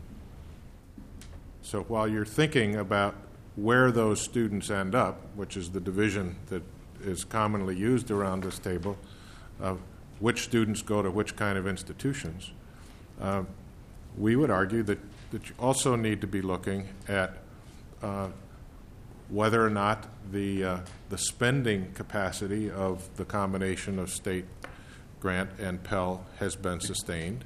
Speaker 15: So while you're thinking about where those students end up, which is the division that is commonly used around this table, of which students go to which kind of institutions, uh, we would argue that, that you also need to be looking at uh, whether or not the, uh, the spending capacity of the combination of state grant and Pell has been sustained.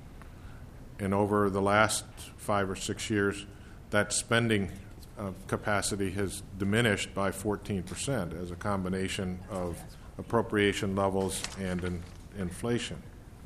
Speaker 15: And over the last five or six years, that spending uh, capacity has diminished by fourteen percent as a combination of appropriation levels and in, inflation.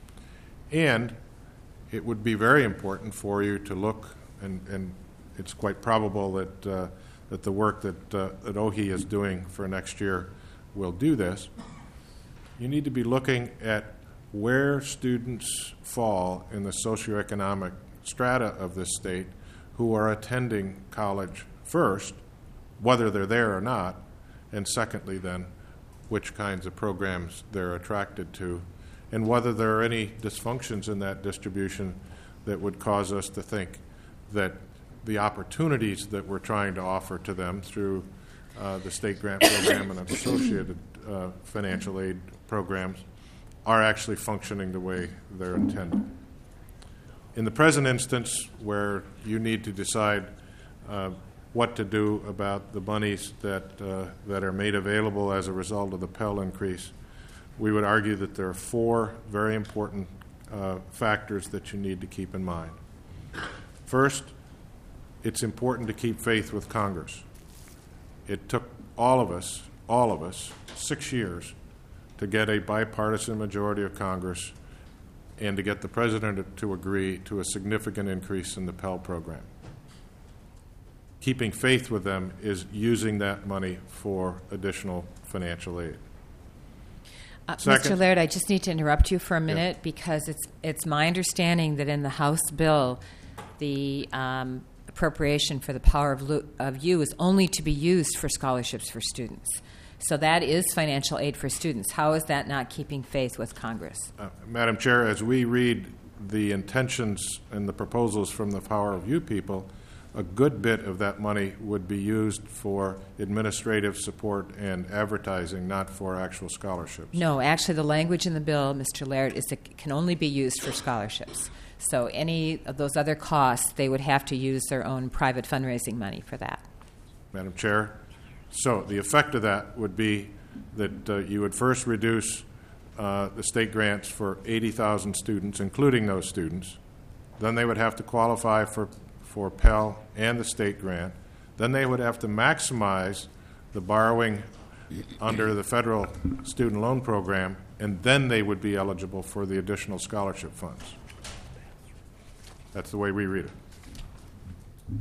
Speaker 15: And it would be very important for you to look, and, and it's quite probable that uh, that the work that, uh, that O H I is doing for next year will do this. You need to be looking at where students fall in the socioeconomic strata of this state who are attending college first, whether they're there or not, and secondly then, which kinds of programs they're attracted to, and whether there are any dysfunctions in that distribution that would cause us to think that the opportunities that we're trying to offer to them through uh, the state grant program and associated uh, financial aid programs are actually functioning the way they're intended. In the present instance, where you need to decide uh, what to do about the monies that uh, that are made available as a result of the Pell increase, we would argue that there are four very important uh, factors that you need to keep in mind. First, it's important to keep faith with Congress. It took all of us, all of us, six years to get a bipartisan majority of Congress and to get the president to agree to a significant increase in the Pell program. Keeping faith with them is using that money for additional financial aid.
Speaker 1: Uh, Mister Laird, I just need to interrupt you for a minute, yes, because it's it's my understanding that in the House bill, the um, appropriation for the Power of, Lo- of You is only to be used for scholarships for students. So that is financial aid for students. How is that not keeping faith with Congress?
Speaker 15: Uh, Madam Chair, as we read the intentions and the proposals from the Power of You people, a good bit of that money would be used for administrative support and advertising, not for actual scholarships.
Speaker 1: No, actually, the language in the bill, Mister Laird, is it can only be used for scholarships. So any of those other costs, they would have to use their own private fundraising money for that.
Speaker 15: Madam Chair, so the effect of that would be that uh, you would first reduce uh, the state grants for eighty thousand students, including those students. Then they would have to qualify for, for Pell and the state grant. Then they would have to maximize the borrowing under the federal student loan program, and then they would be eligible for the additional scholarship funds. That's the way we read it.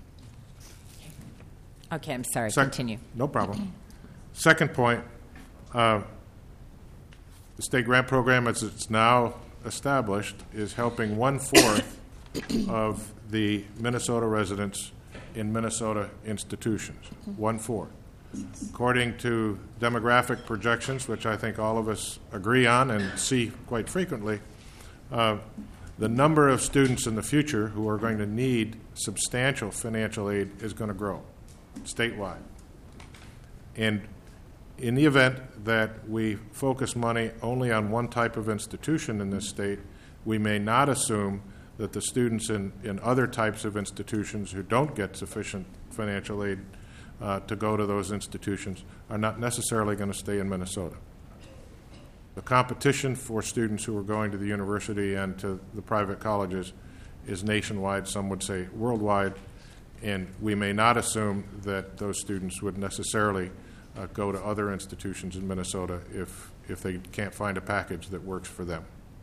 Speaker 1: Okay, I'm sorry.
Speaker 15: Sec-
Speaker 1: Continue.
Speaker 15: No problem. Second point, uh, the state grant program as it's now established is helping one-fourth of the Minnesota residents in Minnesota institutions. One-fourth. According to demographic projections, which I think all of us agree on and see quite frequently, uh, the number of students in the future who are going to need substantial financial aid is going to grow statewide. And in the event that we focus money only on one type of institution in this state, we may not assume that the students in, in other types of institutions who don't get sufficient financial aid uh, to go to those institutions are not necessarily going to stay in Minnesota. The competition for students who are going to the university and to the private colleges is nationwide, some would say worldwide, and we may not assume that those students would necessarily uh, go to other institutions in Minnesota if, if they can't find a package that works for them.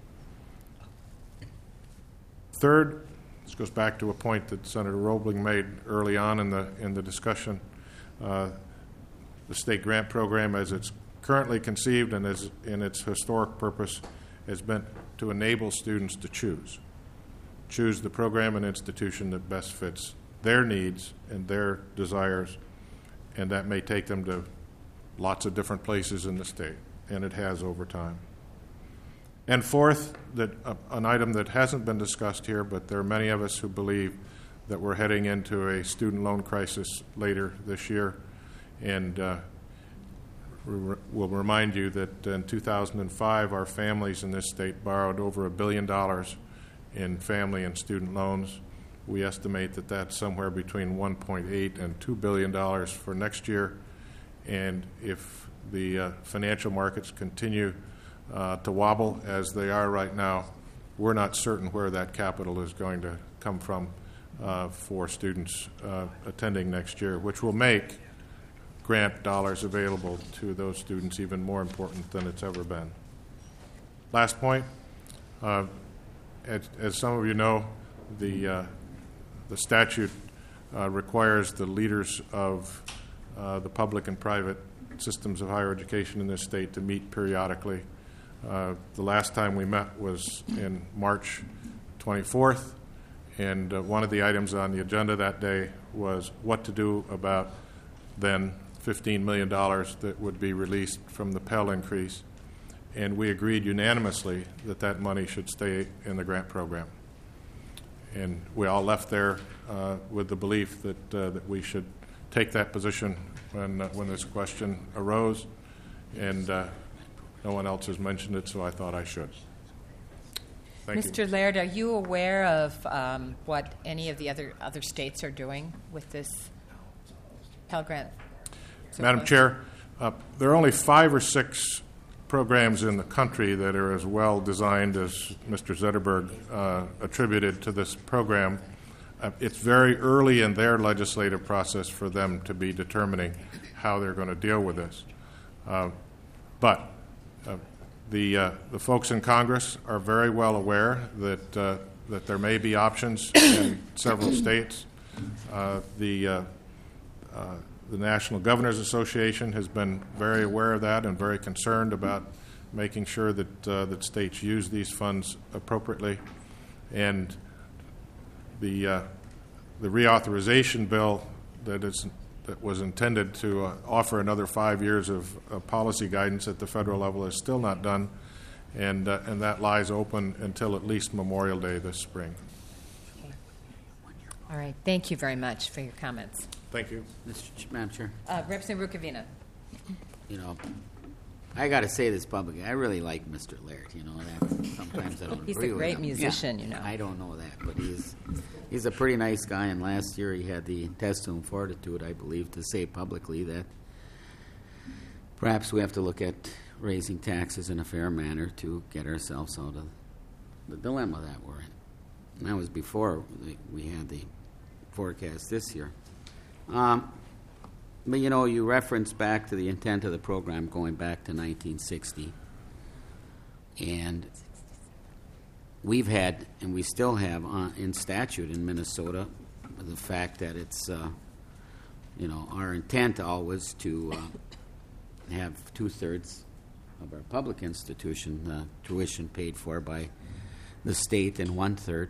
Speaker 15: Third, this goes back to a point that Senator Roebling made early on in the, in the discussion. Uh, the state grant program, as it's currently conceived and as in its historic purpose, has been to enable students to choose. Choose the program and institution that best fits their needs and their desires, and that may take them to lots of different places in the state, and it has over time. And fourth, that uh, an item that hasn't been discussed here, but there are many of us who believe that we're heading into a student loan crisis later this year, and uh, we'll remind you that in two thousand five, our families in this state borrowed over a billion dollars in family and student loans. We estimate that that's somewhere between one point eight and two billion dollars for next year. And if the uh, financial markets continue uh, to wobble as they are right now, we're not certain where that capital is going to come from uh, for students uh, attending next year, which will make grant dollars available to those students even more important than it's ever been. Last point, uh, as, as some of you know, the uh, the statute uh, requires the leaders of uh, the public and private systems of higher education in this state to meet periodically. Uh, the last time we met was in March twenty-fourth, and uh, one of the items on the agenda that day was what to do about then fifteen million dollars that would be released from the Pell increase, and we agreed unanimously that that money should stay in the grant program. And we all left there uh, with the belief that uh, that we should take that position when uh, when this question arose, and uh, no one else has mentioned it, so I thought I should. Thank
Speaker 1: Mister
Speaker 15: you.
Speaker 1: Laird, are you aware of um, what any of the other other states are doing with this Pell Grant?
Speaker 15: Madam Chair, uh, there are only five or six programs in the country that are as well designed as Mister Zetterberg uh, attributed to this program. Uh, it's very early in their legislative process for them to be determining how they're going to deal with this. Uh, but uh, the uh, the folks in Congress are very well aware that uh, that there may be options in several states. Uh, the uh, uh, The National Governors Association has been very aware of that and very concerned about making sure that uh, that states use these funds appropriately. And the uh, the reauthorization bill that is that was intended to uh, offer another five years of uh, policy guidance at the federal level is still not done, and uh, and that lies open until at least Memorial Day this spring.
Speaker 1: All right. Thank you very much for your comments.
Speaker 15: Thank you.
Speaker 3: Mister Ch- Madam Chair,
Speaker 1: Uh, Representative Rukavina.
Speaker 3: you know, I got to say this publicly. I really like Mister Laird. You know, that sometimes I don't
Speaker 1: He's a
Speaker 3: agree with
Speaker 1: great
Speaker 3: him.
Speaker 1: musician,
Speaker 3: Yeah,
Speaker 1: you know.
Speaker 3: I don't know that, but he's he's a pretty nice guy. And last year he had the intestinal fortitude, I believe, to say publicly that perhaps we have to look at raising taxes in a fair manner to get ourselves out of the dilemma that we're in. And that was before the, we had the forecast this year. Um, but, you know, you reference back to the intent of the program going back to nineteen sixty. And we've had, and we still have uh, in statute in Minnesota, the fact that it's, uh, you know, our intent always to uh, have two-thirds of our public institution uh, tuition paid for by the state and one-third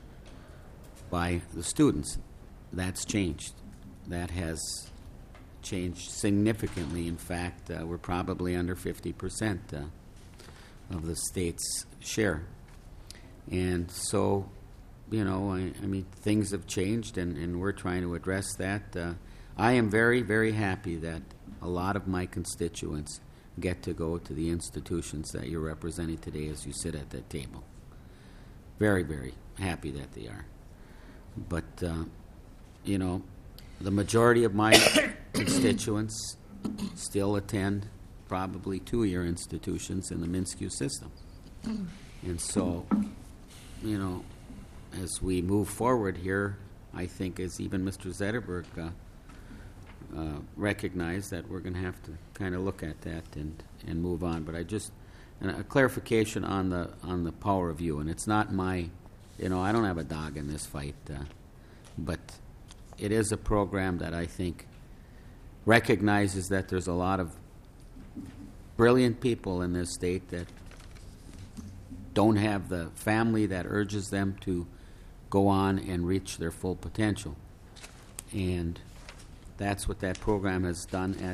Speaker 3: by the students. That's changed. That has changed significantly. In fact, uh, we're probably under fifty percent uh, of the state's share. And so, you know, I, I mean, things have changed, and, and we're trying to address that. Uh, I am very, very happy that a lot of my constituents get to go to the institutions that you're representing today as you sit at that table. Very, very happy that they are. But, uh, you know, the majority of my constituents still attend probably two-year institutions in the MnSCU system. And so, you know, as we move forward here, I think as even Mister Zetterberg uh, uh, recognized that we're going to have to kind of look at that and, and move on. But I just, and a clarification on the on the power of you, and it's not my, you know, I don't have a dog in this fight, uh, but it is a program that I think recognizes that there's a lot of brilliant people in this state that don't have the family that urges them to go on and reach their full potential. And that's what that program has done at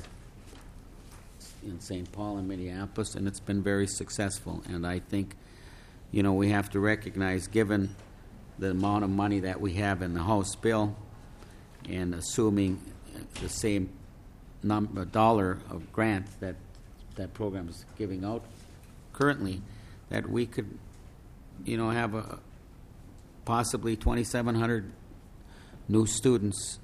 Speaker 3: in Saint Paul and Minneapolis, and it's been very successful. And I think, you know, we have to recognize, given the amount of money that we have in the House bill, and assuming the same number dollar of grant that that program is giving out currently, that we could, you know, have a possibly twenty-seven hundred new students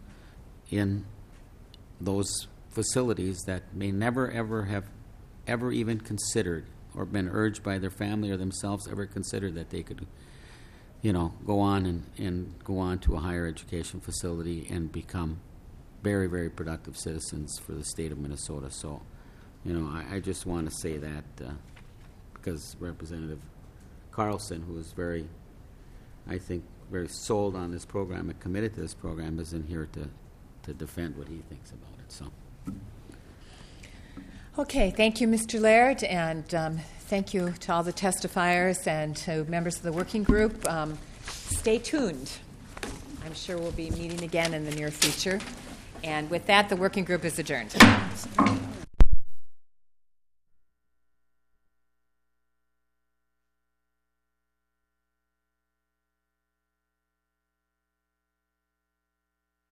Speaker 3: in those facilities that may never ever have ever even considered or been urged by their family or themselves ever considered that they could, you know, go on and, and go on to a higher education facility and become very, very productive citizens for the state of Minnesota. So, you know, I, I just want to say that uh, because Representative Carlson, who is very, I think, very sold on this program and committed to this program, is in here to, to defend what he thinks about it. So.
Speaker 1: Okay, thank you, Mister Laird, and um, thank you to all the testifiers and to members of the working group. Um, stay tuned. I'm sure we'll be meeting again in the near future. And with that, the working group is adjourned.